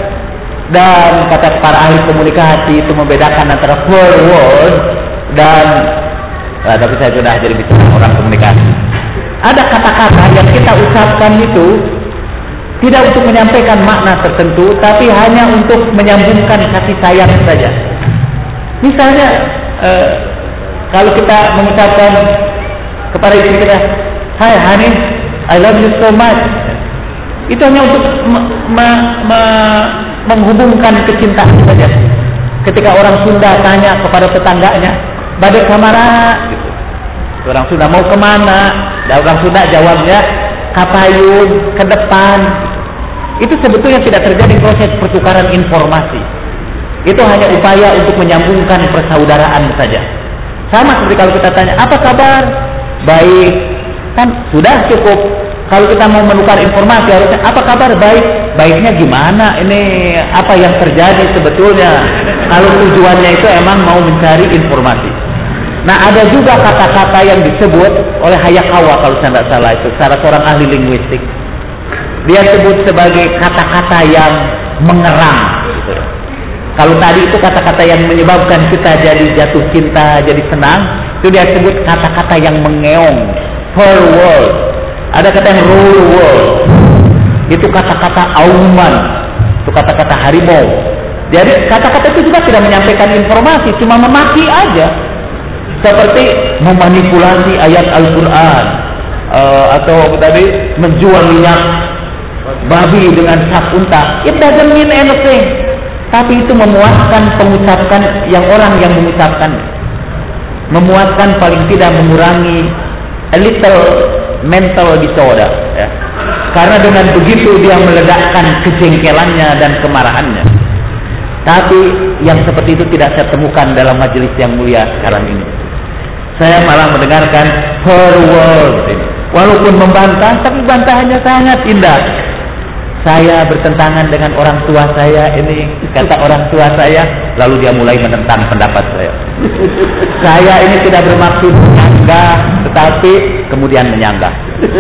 dan kata para ahli komunikasi itu membedakan antara four words dan nah, tapi saya sudah jadi bicara orang komunikasi. Ada kata-kata yang kita ucapkan itu tidak untuk menyampaikan makna tertentu, tapi hanya untuk menyambungkan kasih sayang saja. Misalnya eh, kalau kita mengucapkan kepada istri kita, "Hai honey, I love you so much." Itu hanya untuk me me me menghubungkan kecintaan saja. Ketika orang Sunda tanya kepada tetangganya, "Bade kamana?" gitu. Orang Sunda mau kemana? Dan orang Sunda jawabnya, "Kapayun, ke depan." Itu sebetulnya tidak terjadi proses pertukaran informasi. Itu hanya upaya untuk menyambungkan persaudaraan saja. Sama seperti kalau kita tanya, "Apa kabar?" "Baik." Kan sudah cukup. Kalau kita mau menukar informasi harusnya, "Apa kabar?" "Baik." Baiknya gimana? Ini apa yang terjadi sebetulnya? Kalau tujuannya itu emang mau mencari informasi. Nah, ada juga kata-kata yang disebut oleh Hayakawa kalau saya tidak salah itu, salah seorang ahli linguistik. Dia sebut sebagai kata-kata yang mengerang. Gitu. Kalau tadi itu kata-kata yang menyebabkan kita jadi jatuh cinta, jadi senang, itu dia sebut kata-kata yang mengeong. Four words. Ada kata yang rule word. Itu kata-kata auman. Itu kata-kata harimau. Jadi kata-kata itu juga tidak menyampaikan informasi, cuma memaki aja. Seperti memanipulasi ayat Al-Quran, uh, atau tadi menjual minyak babi dengan sak unta. It doesn't mean anything. Tapi itu memuaskan pengucapan yang orang yang mengucapkan. Memuaskan, paling tidak mengurangi a little mental disorder, ya. Karena dengan begitu dia meledakkan kejengkelannya dan kemarahannya. Tapi yang seperti itu tidak saya temukan dalam majelis yang mulia sekarang ini. Saya malah mendengarkan her word, walaupun membantah, tapi bantahannya sangat indah. Saya bertentangan dengan orang tua saya ini, kata orang tua saya, lalu dia mulai menentang pendapat saya. Saya ini tidak bermaksud menyanggah, tetapi kemudian menyanggah.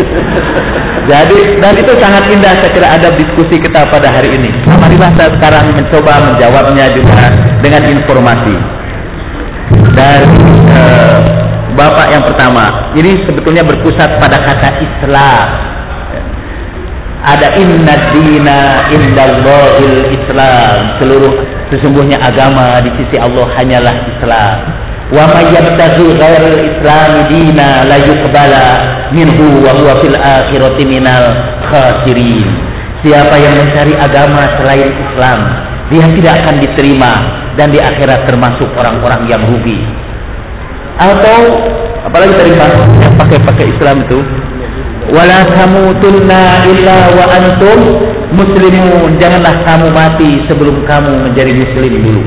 Jadi, dan itu sangat indah saya kira ada diskusi kita pada hari ini. Marilah saya sekarang mencoba menjawabnya juga dengan informasi dari uh, Bapak yang pertama. Ini sebetulnya berpusat pada kata Islam. Ada inna dina indallahil Islam. Seluruh sesungguhnya agama di sisi Allah hanyalah Islam. Wa may yabtaghi ghairal Islam dina la yuqbala minhu wa huwa fil akhirati minal khasirin. Siapa yang mencari agama selain Islam, dia tidak akan diterima dan di akhirat termasuk orang-orang yang rugi. Atau apalagi dari yang pakai-pakai Islam itu, wala tamutunna illa wa antum muslimun. Janganlah kamu mati sebelum kamu menjadi muslim dulu.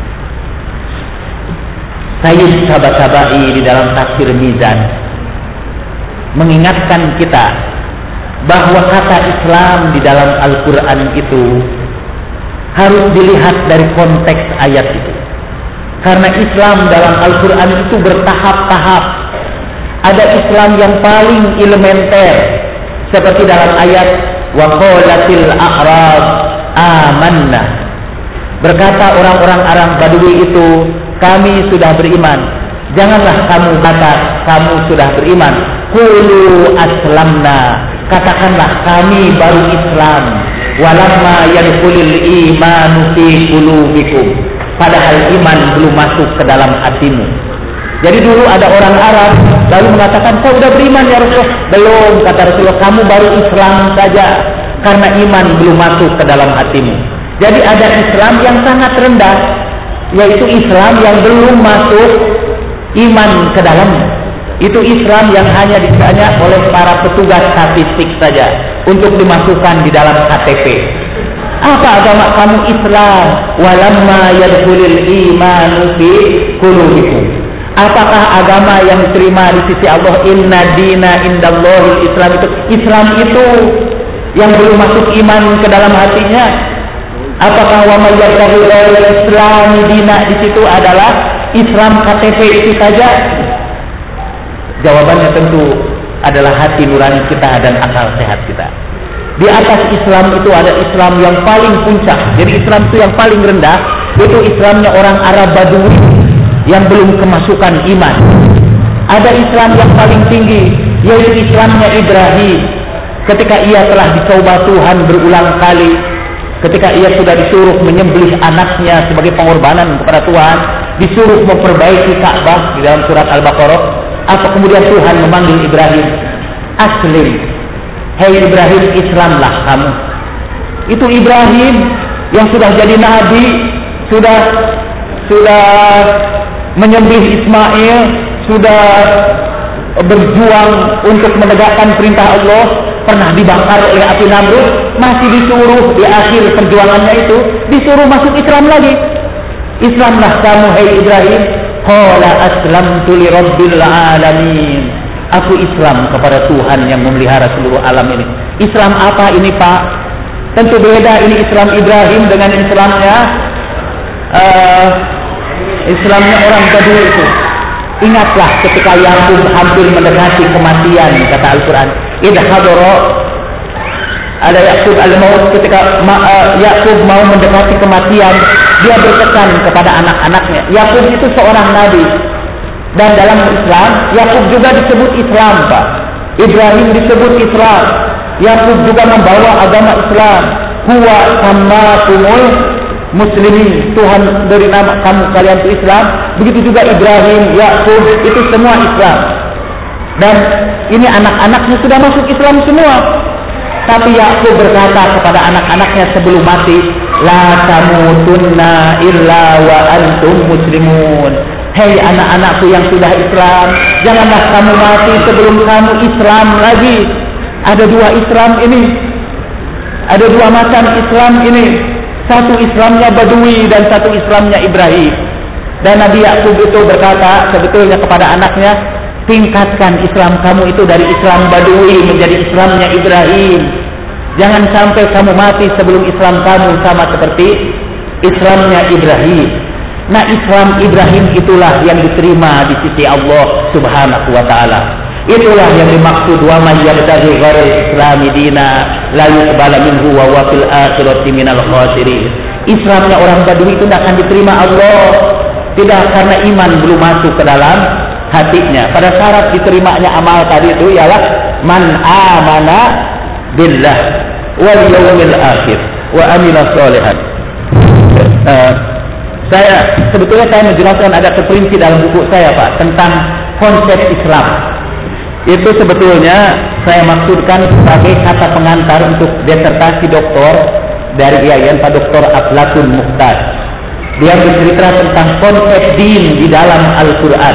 Sayyid Tabatabai di dalam tafsir Mizan mengingatkan kita bahwa kata Islam di dalam Al-Quran itu harus dilihat dari konteks ayat itu. Karena Islam dalam Al-Quran itu bertahap-tahap. Ada Islam yang paling elementer, seperti dalam ayat wa qalatil a'rab amanna. Berkata orang-orang Arab Badui itu, kami sudah beriman. Janganlah kamu kata kamu sudah beriman. Qulu aslamna. Katakanlah kami baru Islam. Walamma yadkhulul imanu fi qulubikum. Padahal iman belum masuk ke dalam hatimu. Jadi dulu ada orang Arab lalu mengatakan, "Kau sudah beriman ya Rasulullah?" "Belum," kata Rasulullah, "kamu baru Islam saja karena iman belum masuk ke dalam hatimu." Jadi ada Islam yang sangat rendah, yaitu Islam yang belum masuk iman ke dalamnya. Itu Islam yang hanya ditanya oleh para petugas statistik saja untuk dimasukkan di dalam K T P. Apa agama kamu? Islam. Walamma yadkhulul imanu fi qulubikum. Apakah agama yang diterima di sisi Allah? Inna dina indallahil Islam. Itu Islam itu yang belum masuk iman ke dalam hatinya. Apakah wa may yabtaghi ghairal Islam dina di situ adalah Islam K T P itu saja? Jawabannya tentu adalah hati nurani kita dan akal sehat kita. Di atas Islam itu ada Islam yang paling puncak. Jadi Islam itu yang paling rendah, itu Islamnya orang Arab Badui yang belum kemasukan iman. Ada Islam yang paling tinggi, yaitu Islamnya Ibrahim. Ketika ia telah dicoba Tuhan berulang kali, ketika ia sudah disuruh menyembelih anaknya sebagai pengorbanan kepada Tuhan, disuruh memperbaiki Ka'bah di dalam surat Al-Baqarah, apa kemudian Tuhan memanggil Ibrahim, aslim, hei Ibrahim, Islamlah kamu. Itu Ibrahim yang sudah jadi nabi, sudah sudah menyembelih Ismail, sudah berjuang untuk menegakkan perintah Allah, pernah dibakar oleh api Namrud, masih disuruh di akhir perjuangannya itu disuruh masuk Islam lagi. Islamlah kamu, hei Ibrahim. Qala aslamtu li rabbil alamin. Aku Islam kepada Tuhan yang memelihara seluruh alam ini. Islam apa ini, Pak? Tentu beda ini Islam Ibrahim dengan Islamnya uh, Islamnya orang Badui itu. Ingatlah ketika Yakub hampir mendekati kematian, kata Al-Quran, idh hadara, ada Yakub al-maut, ketika uh, Yakub mau mendekati kematian, dia berpesan kepada anak-anaknya. Yakub itu seorang nabi, dan dalam Islam Yakub juga disebut Islam, Pak. Ibrahim disebut Islam. Yakub juga membawa agama Islam. Huwa sammakumul muslimin, Tuhan beri nama kamu kalian itu Islam. Begitu juga Ibrahim, Yakub, itu semua Islam. Dan ini anak-anaknya sudah masuk Islam semua. Tapi Yakub berkata kepada anak-anaknya sebelum mati, la tamutunna illa wa antum muslimun. Hei anak-anakku yang sudah Islam, janganlah kamu mati sebelum kamu Islam lagi. Ada dua Islam ini, ada dua macam Islam ini. Satu Islamnya Badui dan satu Islamnya Ibrahim. Dan Nabi Yakub itu berkata sebetulnya kepada anaknya, tingkatkan Islam kamu itu dari Islam Badui menjadi Islamnya Ibrahim. Jangan sampai kamu mati sebelum Islam kamu sama seperti Islamnya Ibrahim. Nah, Islam Ibrahim itulah yang diterima di sisi Allah Subhanahu wa taala. Itulah yang dimaksud wa may yabtaghi ghairal islami dina la yuqbal minhu wa huwa fil akhirati minal khasirin. Islamnya orang Badui itu tidak akan diterima Allah, tidak karena iman belum masuk ke dalam hatinya. Pada syarat diterimanya amal tadi itu ialah man amana billah wal yawmil akhir wa amila sholihan. Uh, saya sebetulnya saya menjelaskan ada terperinci dalam buku saya, Pak, tentang konsep Islam. Itu sebetulnya saya maksudkan sebagai kata pengantar untuk disertasi doktor dari I A I N Pak Doktor Aflatun Mukhtar. Dia bercerita tentang konsep din di dalam Al-Quran.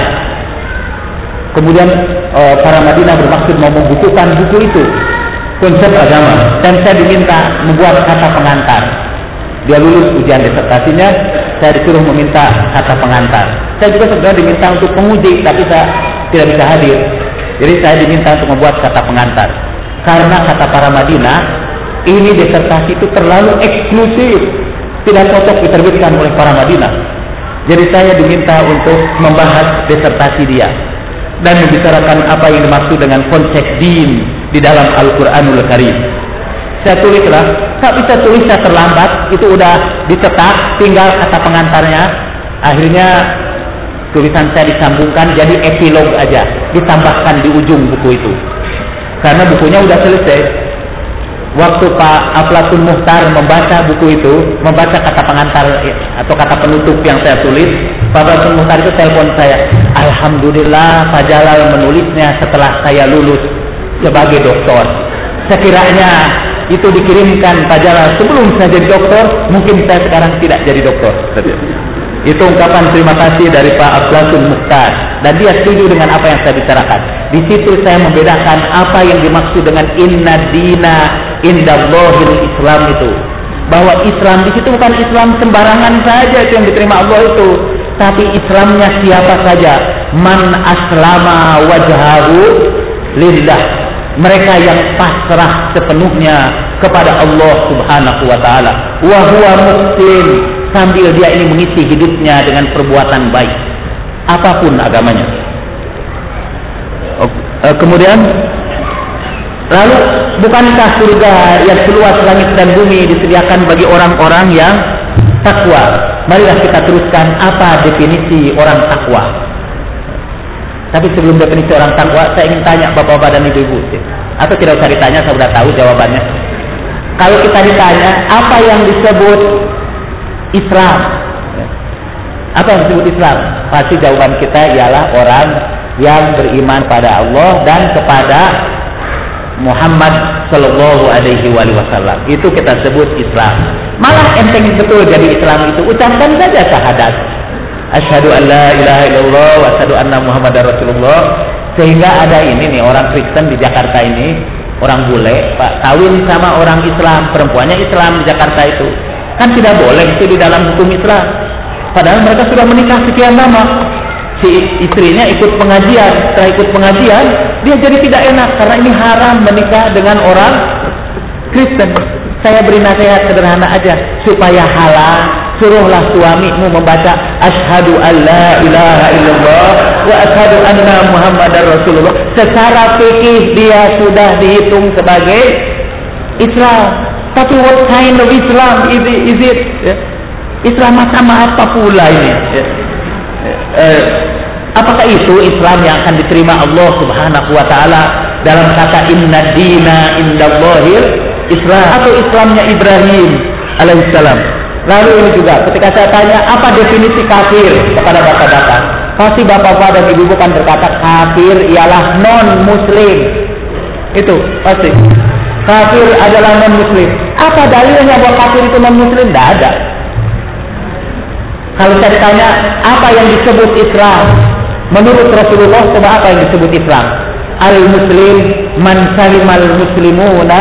Kemudian uh, para Madinah bermaksud mau membukukan buku itu, konsep agama, dan saya diminta membuat kata pengantar. Dia lulus ujian disertasinya, saya disuruh meminta kata pengantar. Saya juga sebenarnya diminta untuk penguji, tapi saya tidak bisa hadir. Jadi saya diminta untuk membuat kata pengantar. Karena kata para Madinah, ini disertasi itu terlalu eksklusif, tidak cocok diterbitkan oleh para Madinah. Jadi saya diminta untuk membahas disertasi dia dan membicarakan apa yang dimaksud dengan konsep din di dalam Al-Quranul Karim. Saya tulislah, tak bisa tulis saya terlambat, itu udah dicetak, tinggal kata pengantarnya. Akhirnya tulisan saya disambungkan jadi epilog aja, ditambahkan di ujung buku itu. Karena bukunya udah selesai. Waktu Pak Aflatun Mukhtar membaca buku itu, membaca kata pengantar atau kata penutup yang saya tulis, Pak Aflatun Mukhtar itu telepon saya, alhamdulillah Pak Jalal menulisnya setelah saya lulus sebagai doktor. Sekiranya itu dikirimkan Pak Jalal sebelum saya jadi doktor, mungkin saya sekarang tidak jadi doktor. Itu ungkapan terima kasih dari Pak Aflatun Mukhtar, dan dia setuju dengan apa yang saya bicarakan. Di situ saya membedakan apa yang dimaksud dengan inna dina indallahil Islam itu, bahwa Islam di situ bukan Islam sembarangan saja itu yang diterima Allah itu, tapi Islamnya siapa saja. Man aslama wajhahu lillah, mereka yang pasrah sepenuhnya kepada Allah Subhanahu wa taala. Wa huwa muslim, sambil dia ini mengisi hidupnya dengan perbuatan baik, apapun agamanya. Kemudian Lalu bukankah surga yang seluas langit dan bumi disediakan bagi orang-orang yang takwa? Marilah kita teruskan apa definisi orang takwa. Tapi sebelum definisi orang takwa, saya ingin tanya bapak-bapak dan ibu-ibu, atau tidak usah ditanya, saya sudah tahu jawabannya. Kalau kita ditanya apa yang disebut Islam, apa yang disebut Islam, pasti jawaban kita ialah orang yang beriman pada Allah dan kepada Muhammad Sallallahu Alaihi Wasallam. Itu kita sebut Islam. Malah enteng betul jadi Islam itu, ucapkan saja syahadat, asyhadu an la ilaha illallah wa asyhadu anna Muhammadar Rasulullah. Sehingga ada ini nih orang Kristen di Jakarta ini, orang bule, Pak, kawin sama orang Islam, perempuannya Islam di Jakarta itu. Kan tidak boleh itu di dalam hukum Islam. Padahal mereka sudah menikah sekian lama. Si istrinya ikut pengajian, setelah ikut pengajian dia jadi tidak enak karena ini haram menikah dengan orang Kristen. Saya beri nasihat sederhana aja supaya halal, suruhlah suamimu membaca asyhadu alla ilaha illallah wa asyhadu anna Muhammadar Rasulullah. Secara fikih dia sudah dihitung sebagai Islam. Tapi what kind of Islam is it? Is it? Islam macam apa pula ini? Eh, apakah itu Islam yang akan diterima Allah Subhanahu wa taala dalam kata inna dina indallahil Islam, atau Islamnya Ibrahim alaihissalam? Lalu ini juga ketika saya tanya apa definisi kafir kepada bapak-bapak, pasti bapak-bapak dan ibu-ibu kan berkata kafir ialah non muslim. Itu pasti kafir adalah non muslim. Apa dalilnya bahwa kafir itu non muslim? Tidak ada. Kalau saya ditanya apa yang disebut Islam menurut Rasulullah, coba apa yang disebut Islam? Al-muslim man salimal muslimuna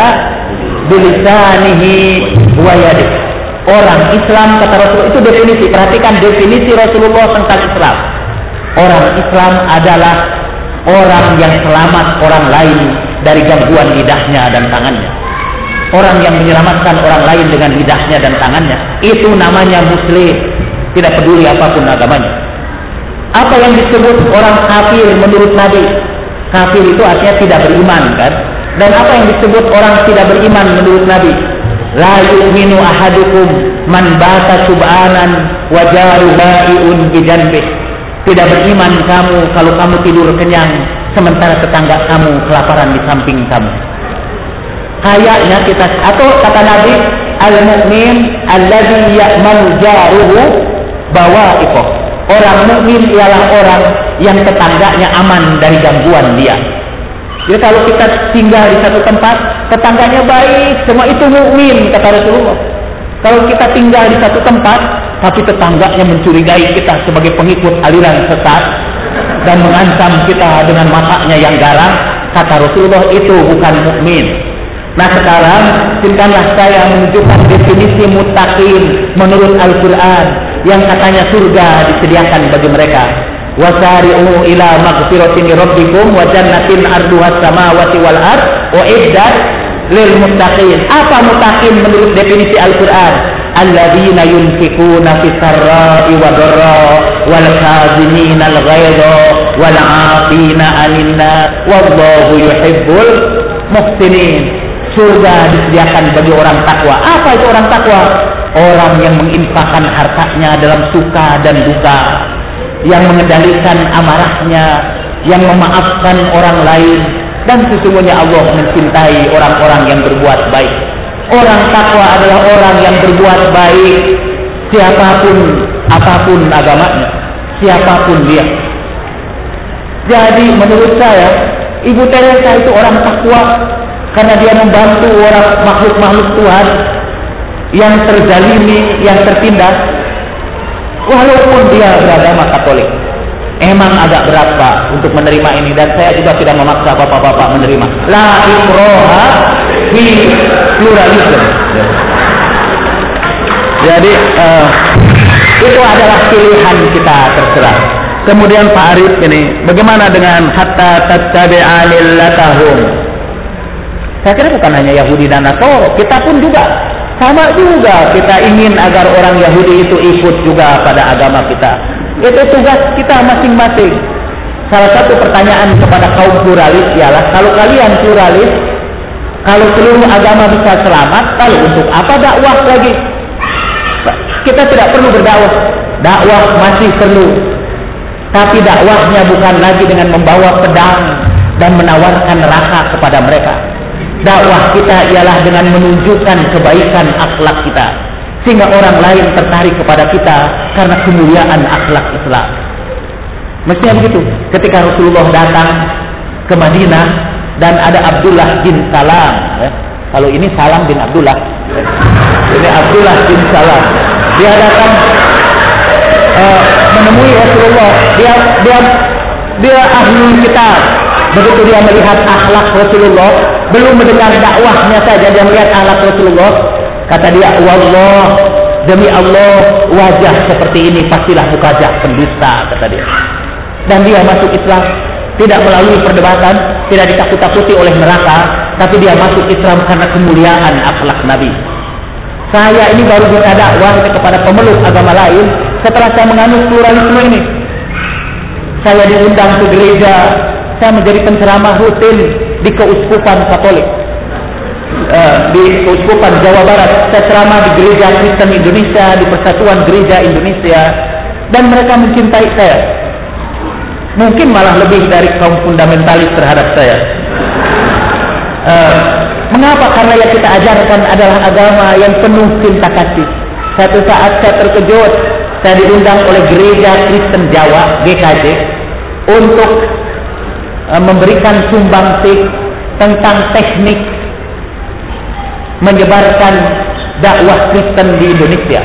bilisanihi wa yadihi. Orang Islam kata Rasulullah, itu definisi. Perhatikan definisi Rasulullah tentang Islam. Orang Islam adalah orang yang selamat orang lain dari gangguan lidahnya dan tangannya. Orang yang menyelamatkan orang lain dengan lidahnya dan tangannya. Itu namanya muslim. Tidak peduli apapun agamanya. Apa yang disebut orang kafir menurut Nabi? Kafir itu artinya tidak beriman, kan? Dan apa yang disebut orang tidak beriman menurut Nabi? La yu'minu ahadukum man bata sub'anan wa jaru ba'iun bijanbih. Tidak beriman kamu kalau kamu tidur kenyang sementara tetangga kamu kelaparan di samping kamu. Kayaknya kita, atau kata Nabi, al-mu'min alladzi ya'manu jaruhu bawa'iqah. Orang mukmin ialah orang yang tetangganya aman dari gangguan dia. Jadi kalau kita tinggal di satu tempat, tetangganya baik, semua itu mukmin kata Rasulullah. Kalau kita tinggal di satu tempat, tapi tetangganya mencurigai kita sebagai pengikut aliran sesat dan mengancam kita dengan matanya yang garang, kata Rasulullah, itu bukan mukmin. Nah sekarang, izinkanlah saya menunjukkan definisi muttaqin menurut Al-Quran yang katanya surga disediakan bagi mereka. Wasari'u ila maghfiratin min rabbikum wa jannatin 'arduhas samawati wal ard uiddat lil muttaqin. Apa muttaqin menurut definisi Al-Qur'an? Alladzina yunfikuna fis sarra'i wad dharra wal kadhimina al ghaidha wal 'afina 'anil nas wallahu yuhibbul muhsinin. Surga disediakan bagi orang takwa. Apa itu orang takwa? Orang yang menginfakkan hartanya dalam suka dan duka, yang mengendalikan amarahnya, yang memaafkan orang lain, dan sesungguhnya Allah mencintai orang-orang yang berbuat baik. Orang takwa adalah orang yang berbuat baik, siapapun, apapun agamanya, siapapun dia. Jadi menurut saya, Ibu Teresa itu orang takwa karena dia membantu orang makhluk-makhluk Tuhan yang terzalimi, yang tertindas, walaupun dia beragama Katolik. Emang agak berat Pak untuk menerima ini, dan saya juga tidak memaksa bapak-bapak menerima. La ikraha fi pluralism. Jadi uh, itu adalah pilihan kita, terserah. Kemudian Pak Arif ini, bagaimana dengan hatta tattabi'a millatahum? Saya kira bukan hanya Yahudi dan Nasrani, kita pun juga sama juga, kita ingin agar orang Yahudi itu ikut juga pada agama kita. Itu tugas kita masing-masing. Salah satu pertanyaan kepada kaum pluralis ialah, kalau kalian pluralis, Kalau seluruh agama bisa selamat, lalu untuk apa dakwah lagi? Kita tidak perlu berdakwah. Dakwah masih perlu. Tapi dakwahnya bukan lagi dengan membawa pedang dan menawarkan neraka kepada mereka. Dakwah kita ialah dengan menunjukkan kebaikan akhlak kita, sehingga orang lain tertarik kepada kita karena kemuliaan akhlak Islam. Mestinya begitu. Ketika Rasulullah datang ke Madinah dan ada Abdullah bin Salam, ya. Kalau ini Salam bin Abdullah, ya. Ini Abdullah bin Salam. Dia datang uh, menemui Rasulullah. Dia dia dia ahli kitab. Begitu dia melihat akhlak Rasulullah, belum mendengar dakwahnya saja dia melihat akhlak Rasulullah, kata dia, wallah, demi Allah, wajah seperti ini pastilah wajah pendusta, kata dia. Dan dia masuk Islam tidak melalui perdebatan, tidak ditakut-takuti oleh neraka, tapi dia masuk Islam karena kemuliaan akhlak Nabi. Saya ini baru bisa dakwah kepada pemeluk agama lain setelah saya menganut pluralisme ini. Saya diundang ke gereja, saya menjadi penceramah rutin di Keuskupan Katolik, uh, di Keuskupan Jawa Barat. Saya ceramah di Gereja Kristen Indonesia, di Persatuan Gereja Indonesia, dan mereka mencintai saya. Mungkin malah lebih dari kaum fundamentalis terhadap saya. Uh, mengapa? Karena yang kita ajarkan adalah agama yang penuh cinta kasih. Satu saat saya terkejut, saya diundang oleh Gereja Kristen Jawa G K J untuk uh, memberikan sumbangsih tentang teknik menyebarkan dakwah Kristen di Indonesia.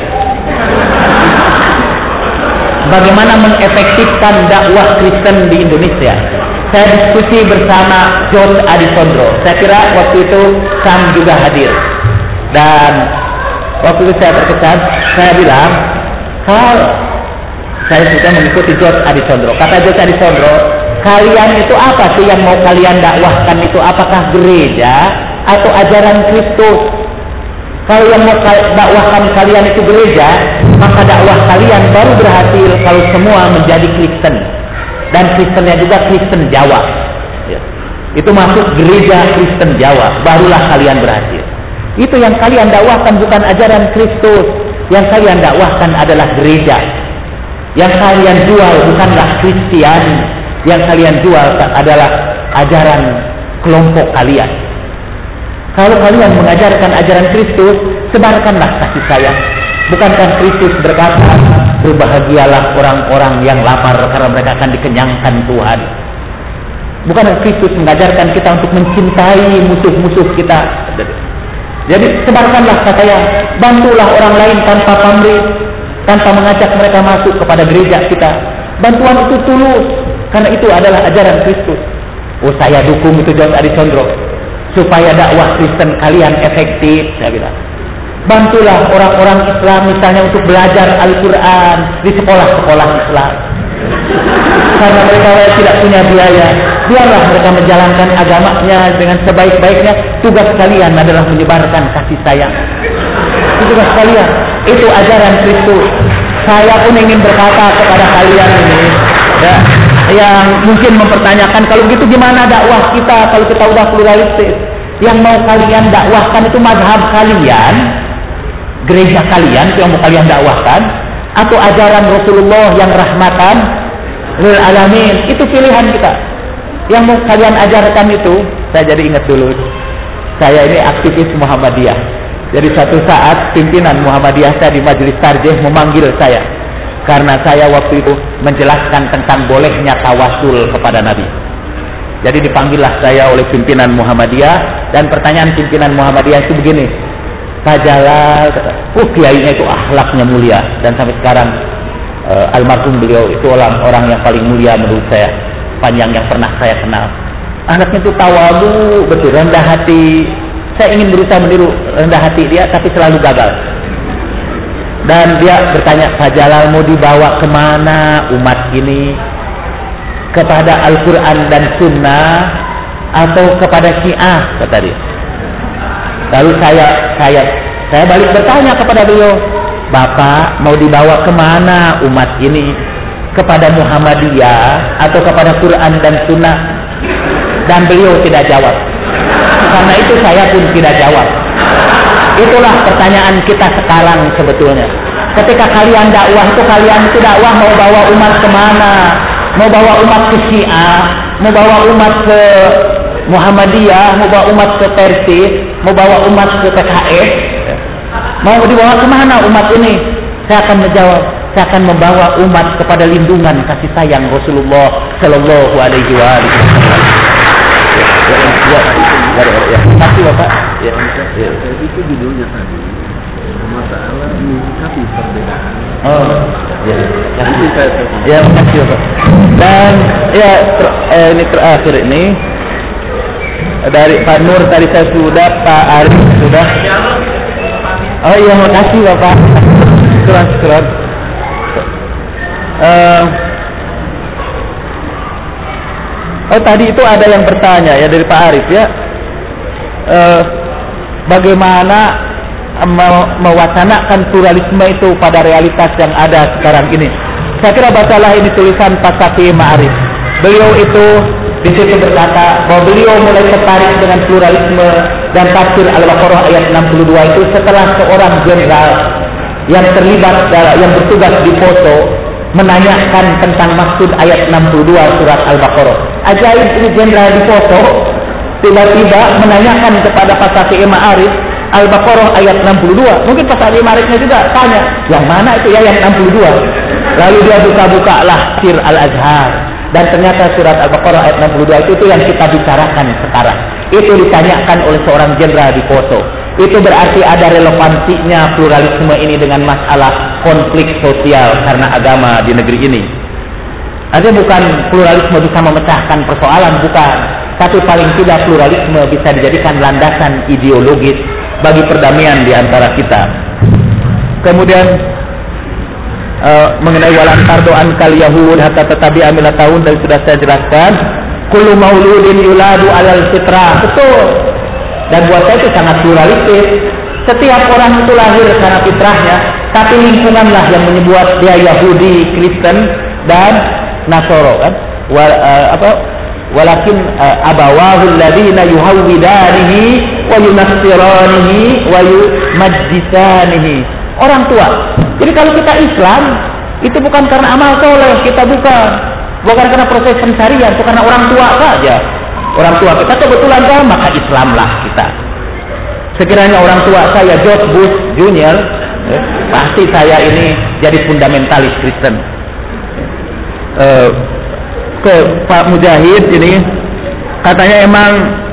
Bagaimana mengefektifkan dakwah Kristen di Indonesia. Saya diskusi bersama John Adisondro. Saya kira waktu itu Sam juga hadir. Dan waktu itu saya terkesan, saya bilang, kalau saya sudah mengikuti John Adisondro. Kata John Adisondro, kalian itu apa sih yang mau kalian dakwahkan itu? Apakah gereja atau ajaran Kristus? Kalau yang mau dakwahkan kalian itu gereja, maka dakwah kalian baru berhasil kalau semua menjadi Kristen. Dan Kristennya juga Kristen Jawa, ya. Itu masuk gereja Kristen Jawa, barulah kalian berhasil. Itu yang kalian dakwahkan bukan ajaran Kristus. Yang kalian dakwahkan adalah gereja. Yang kalian jual bukanlah Kristen. Yang kalian jual adalah ajaran kelompok kalian. Kalau kalian mengajarkan ajaran Kristus, sebarkanlah kasih sayang. Bukankah Kristus berkata, berbahagialah orang-orang yang lapar karena mereka akan dikenyangkan Tuhan. Bukankah Kristus mengajarkan kita untuk mencintai musuh-musuh kita? Jadi sebarkanlah kasih sayang, bantulah orang lain tanpa pamrih, tanpa mengajak mereka masuk kepada gereja kita. Bantuan itu tulus, karena itu adalah ajaran Kristus. Oh, saya dukung itu John Adisondro, supaya dakwah Kristen kalian efektif, saya bilang. Bantulah orang-orang Islam misalnya untuk belajar Al-Quran di sekolah-sekolah Islam. Karena mereka tidak punya biaya, biarlah mereka menjalankan agamanya dengan sebaik-baiknya. Tugas kalian adalah menyebarkan kasih sayang. Itu tugas kalian. Itu ajaran Kristus. Saya pun ingin berkata kepada kalian ini, ya, yang mungkin mempertanyakan, kalau begitu gimana dakwah kita kalau kita udah pluralistis? Yang mau kalian dakwahkan itu mazhab kalian, gereja kalian yang mau kalian dakwahkan, atau ajaran Rasulullah yang rahmatan lil alamin? Itu pilihan kita. Yang mau kalian ajarkan itu, saya jadi ingat dulu, saya ini aktivis Muhammadiyah. Jadi satu saat pimpinan Muhammadiyah saya di majelis tarjih memanggil saya karena saya waktu itu menjelaskan tentang bolehnya tawasul kepada Nabi. Jadi dipanggillah saya oleh pimpinan Muhammadiyah, dan pertanyaan pimpinan Muhammadiyah itu begini, Pak Jalal, oh kiainya itu akhlaknya mulia, dan sampai sekarang uh, almarhum beliau itu orang orang yang paling mulia menurut saya, panjang yang pernah saya kenal. Anaknya itu tawadu, betul, rendah hati. Saya ingin berusaha meniru rendah hati dia, tapi selalu gagal. Dan dia bertanya, Pak Jalal mau dibawa kemana umat ini? Kepada Al-Quran dan Sunnah atau kepada Syiah, kata dia. Lalu saya saya saya balik bertanya kepada beliau, Bapak mau dibawa kemana umat ini? Kepada Muhammadiyah atau kepada Quran dan Sunnah? Dan beliau tidak jawab. karena itu saya pun tidak jawab. Itulah pertanyaan kita sekarang sebetulnya. Ketika kalian dakwah itu, kalian itu dakwah mau bawa umat kemana? Mau bawa umat ke Syiah, mau bawa umat ke Muhammadiyah, mau bawa umat ke Persis, mau bawa umat ke P K S, mau dibawa kemana umat ini? Saya akan menjawab, saya akan membawa umat kepada lindungan kasih sayang Rasulullah Shallallahu Alaihi Wasallam. Ya, ya, kasih Bapak. Ya, ya. Itu judulnya tadi. Masalah menyikapi perbedaan. Oh, ya. Nanti saya Ya, makasih Bapak. Dan ya ter, eh, ini terakhir ini dari Pak Nur tadi saya sudah, Pak Arif sudah. Oh iya, makasih Bapak. Syukur, syukur. Uh, oh tadi itu ada yang bertanya ya dari Pak Arif ya. Uh, bagaimana mewacanakan pluralisme itu pada realitas yang ada sekarang ini. Saya kira bacalah ini tulisan Pak Syafi'i Ma'arif. Beliau itu di situ berkata bahwa beliau mulai tertarik dengan pluralisme dan tafsir Al-Baqarah ayat enam puluh dua itu setelah seorang jenderal yang terlibat yang bertugas di Poso menanyakan tentang maksud ayat enam puluh dua surat Al-Baqarah. Ajaib, ini jenderal di Poso tiba-tiba menanyakan kepada Pak Syafi'i Ma'arif Al-Baqarah ayat enam puluh dua. Mungkin Pak Syafi'i Ma'arifnya juga tanya, yang mana itu ya ayat enam puluh dua? Lalu dia buka-buka lah Sir Al-Azhar, dan ternyata surat Al-Baqarah ayat enam puluh dua itu, itu yang kita bicarakan sekarang. Itu ditanyakan oleh seorang jenderal di Poso. Itu berarti ada relevansinya pluralisme ini dengan masalah konflik sosial karena agama di negeri ini. Artinya bukan pluralisme bisa memecahkan persoalan, bukan. Tapi paling tidak pluralisme bisa dijadikan landasan ideologis bagi perdamaian di antara kita. Kemudian uh, mengenai walan tardoan kal yahud hatta tetabi amila tahun, dan sudah saya jelaskan. Kullu mauludin yuladu alal fitrah. Betul. Dan buat saya itu sangat pluralistis. Setiap orang itu lahir karena fitrahnya, tapi lingkunganlah yang menyebut dia Yahudi, Kristen, dan Nasoro, kan? Wal, uh, apa? Walakin uh, abawahu alladhina yuhawwidanihi wa yunassiranihi wa yumajjisanihi. Orang tua. Jadi kalau kita Islam, itu bukan karena amal soleh, kita bukan. Bukan karena proses pencarian, itu karena orang tua saja. Orang tua kita kebetulan kan, maka Islamlah kita. Sekiranya orang tua saya George Bush Junior, eh, pasti saya ini jadi fundamentalis Kristen. Eh, ke Pak Mujahid ini, katanya emang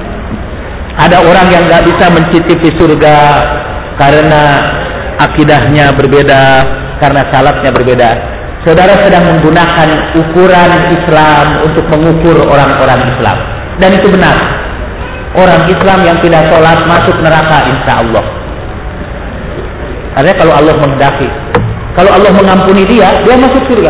ada orang yang nggak bisa mencicipi surga karena akidahnya berbeda, karena salatnya berbeda. Saudara sedang menggunakan ukuran Islam untuk mengukur orang-orang Islam. Dan itu benar. Orang Islam yang tidak sholat masuk neraka insya Allah. Artinya kalau Allah menghendaki. Kalau Allah mengampuni dia, dia masuk surga.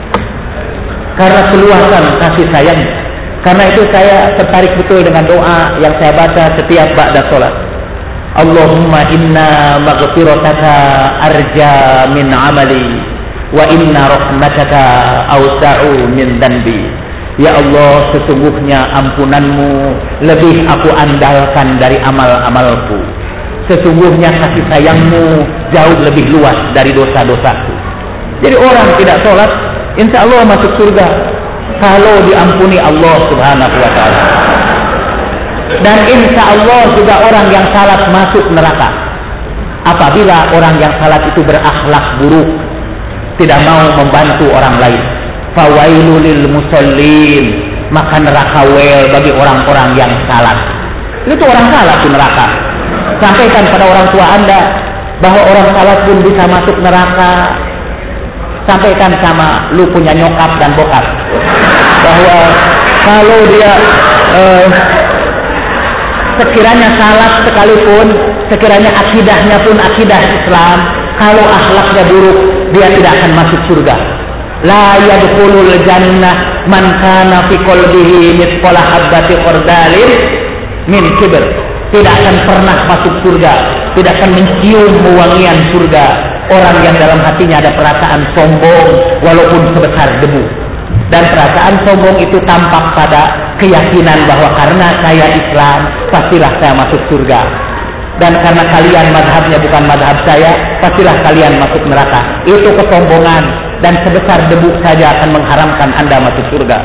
Karena keluasan kasih sayang. Karena itu saya tertarik betul dengan doa yang saya baca setiap ba'da sholat. Allahumma inna maghfirataka arja min amali, wa inna rahmataka awsa'u min danbi. Ya Allah, sesungguhnya ampunanmu lebih aku andalkan dari amal-amalku. Sesungguhnya kasih sayangmu jauh lebih luas dari dosa-dosaku. Jadi orang tidak sholat, insya Allah masuk surga kalau diampuni Allah Subhanahu wa ta'ala. Dan insya Allah juga orang yang salat masuk neraka apabila orang yang salat itu berakhlak buruk, tidak mau membantu orang lain. Fawailul lil musallin, maka neraka wel bagi orang-orang yang salat. Itu orang salat di neraka. Sampaikan pada orang tua Anda bahwa orang salat pun bisa masuk neraka. Sampaikan sama lu punya nyokap dan bokap bahwa kalau dia eh, sekiranya salat sekalipun, sekiranya akidahnya pun akidah Islam, kalau akhlaknya buruk, dia tidak akan masuk surga. La yadkhulul jannah man kana fi qalbihi mithqala habbati khardalin min kibr. Tidak akan pernah masuk surga, tidak akan mencium wewangian surga orang yang dalam hatinya ada perasaan sombong walaupun sebesar debu. Dan perasaan sombong itu tampak pada keyakinan bahwa karena saya Islam pastilah saya masuk surga, dan karena kalian mazhabnya bukan mazhab saya pastilah kalian masuk neraka. Itu kesombongan, dan sebesar debu saja akan mengharamkan Anda masuk surga.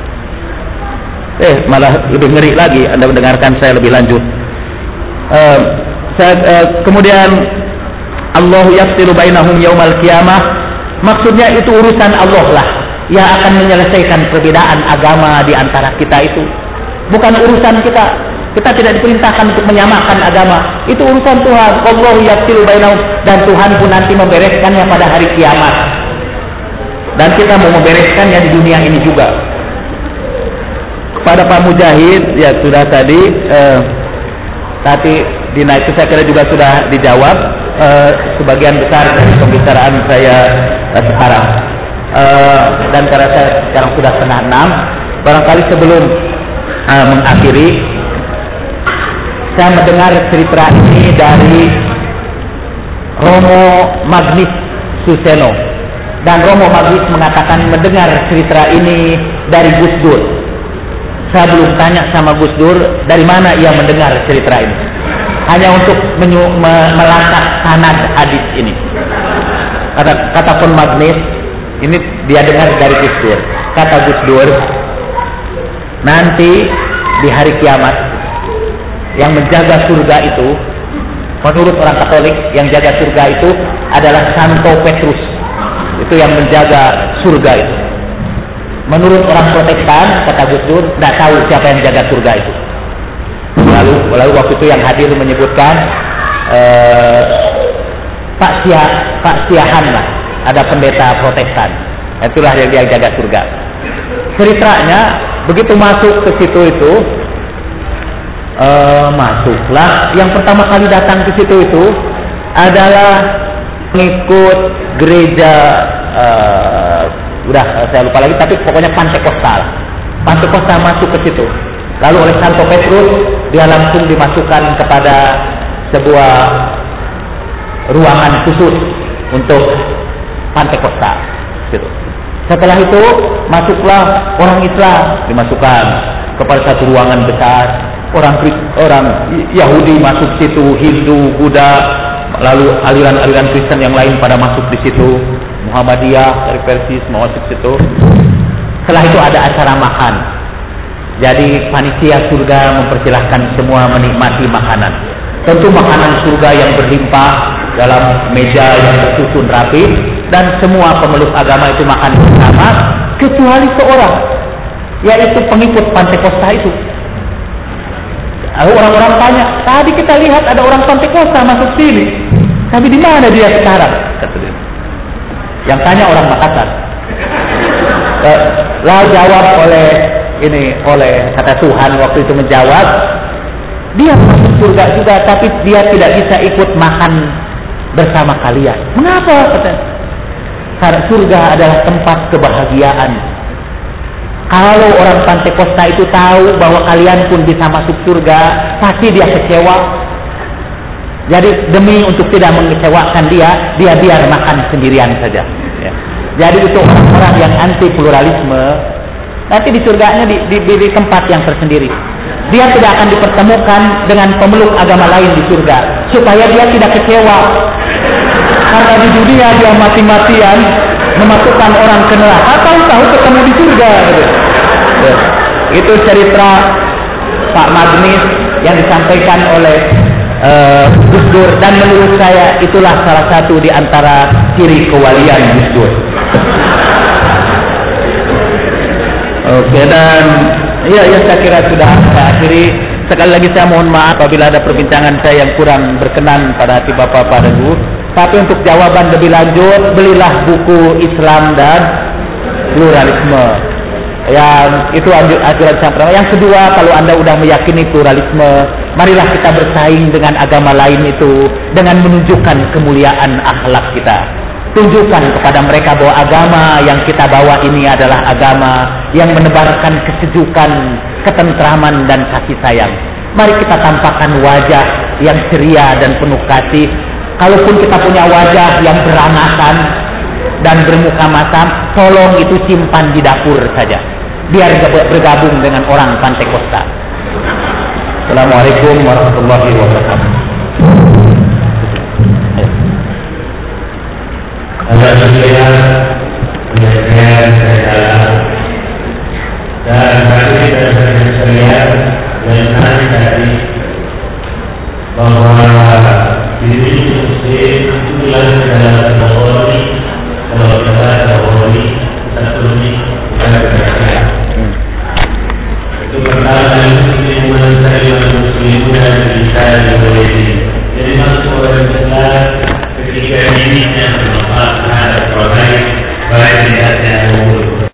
Eh malah lebih ngeri lagi Anda mendengarkan saya lebih lanjut. Uh, saya, uh, kemudian Allahu yafsilu bainahum yaumal qiyamah, maksudnya itu urusan Allah lah yang akan menyelesaikan perbedaan agama di antara kita itu. Bukan urusan kita. Kita tidak diperintahkan untuk menyamakan agama. Itu urusan Tuhan. Allahu yafsilu bainahum, dan Tuhan pun nanti membereskannya pada hari kiamat. Dan kita mau membereskannya di dunia ini juga. Kepada Pak Mujahid, ya sudah tadi eh, tadi Dina itu saya kira juga sudah dijawab eh, sebagian besar dari pembicaraan saya eh, sekarang. Uh, dan karena saya sekarang sudah setengah enam, barangkali sebelum uh, mengakhiri, saya mendengar cerita ini dari Romo Magnis Suseno, dan Romo Magnis mengatakan mendengar cerita ini dari Gus Dur. Saya belum tanya sama Gus Dur dari mana ia mendengar cerita ini, hanya untuk menyu- me- melacak sanad hadis ini. Kata kata pun Magnis, ini dia dengar dari Gus Dur. Kata Gus Dur, nanti di hari kiamat yang menjaga surga itu, menurut orang Katolik yang jaga surga itu adalah Santo Petrus. Itu yang menjaga surga itu. Menurut orang Protestan, kata Gus Dur, tidak tahu siapa yang jaga surga itu. Lalu, lalu waktu itu yang hadir menyebutkan eh, Pak Sia, Pak Siahan lah. Ada pendeta Protestan, itulah yang dia jaga surga. Ceritanya begitu masuk ke situ itu, uh, masuklah. Yang pertama kali datang ke situ itu adalah pengikut gereja, uh, udah saya lupa lagi, tapi pokoknya Pantekostal. Pantekostal masuk ke situ. Lalu oleh Santo Petrus dia langsung dimasukkan kepada sebuah ruangan khusus untuk Pantekosta. Gitu. Setelah itu masuklah orang Islam, dimasukkan kepada satu ruangan besar. Orang orang Yahudi masuk situ, Hindu, Buddha, lalu aliran-aliran Kristen yang lain pada masuk di situ. Muhammadiyah dari Persis masuk situ. Setelah itu ada acara makan. Jadi panitia surga mempersilahkan semua menikmati makanan. Tentu makanan surga yang berlimpah dalam meja yang tersusun rapi, dan semua pemeluk agama itu makan bersama, kecuali seorang, yaitu pengikut Pantekosta itu. Lalu orang-orang tanya, tadi kita lihat ada orang Pantekosta masuk sini, tapi di mana dia sekarang? Kata dia. Yang tanya orang Makassar. Lalu jawab oleh ini, oleh kata Tuhan waktu itu menjawab, dia masuk surga juga, tapi dia tidak bisa ikut makan bersama kalian. Mengapa? Kata, karena surga adalah tempat kebahagiaan. Kalau orang Pantekosta itu tahu bahwa kalian pun bisa masuk surga, pasti dia kecewa. Jadi demi untuk tidak mengecewakan dia, dia biar makan sendirian saja. Ya. Jadi itu orang-orang yang anti pluralisme, nanti di surganya di, di, di tempat yang tersendiri. Dia tidak akan dipertemukan dengan pemeluk agama lain di surga, supaya dia tidak kecewa. Karena di dunia dia mati-matian memasukkan orang ke neraka, tahu-tahu ketemu di surga. Gitu. Ya. Itu cerita Pak Magnis yang disampaikan oleh uh, Gus Dur, dan menurut saya itulah salah satu di antara ciri kewalian Gus Dur. Oke, dan ya, ya saya kira sudah saya akhiri. Sekali lagi saya mohon maaf apabila ada perbincangan saya yang kurang berkenan pada hati Bapak-Bapak dan Ibu. Tapi untuk jawaban lebih lanjut, belilah buku Islam dan Pluralisme. Yang itu ajaran yang pertama. Yang kedua, kalau Anda sudah meyakini pluralisme, marilah kita bersaing dengan agama lain itu dengan menunjukkan kemuliaan akhlak kita. Tunjukkan kepada mereka bahwa agama yang kita bawa ini adalah agama yang menebarkan kesejukan, ketentraman, dan kasih sayang. Mari kita tampakkan wajah yang ceria dan penuh kasih. Kalaupun kita punya wajah yang berangasan dan bermuka masam, tolong itu simpan di dapur saja. biar bergabung dengan orang Pantai Kosta. Assalamualaikum warahmatullahi wabarakatuh. Alhamdulillah.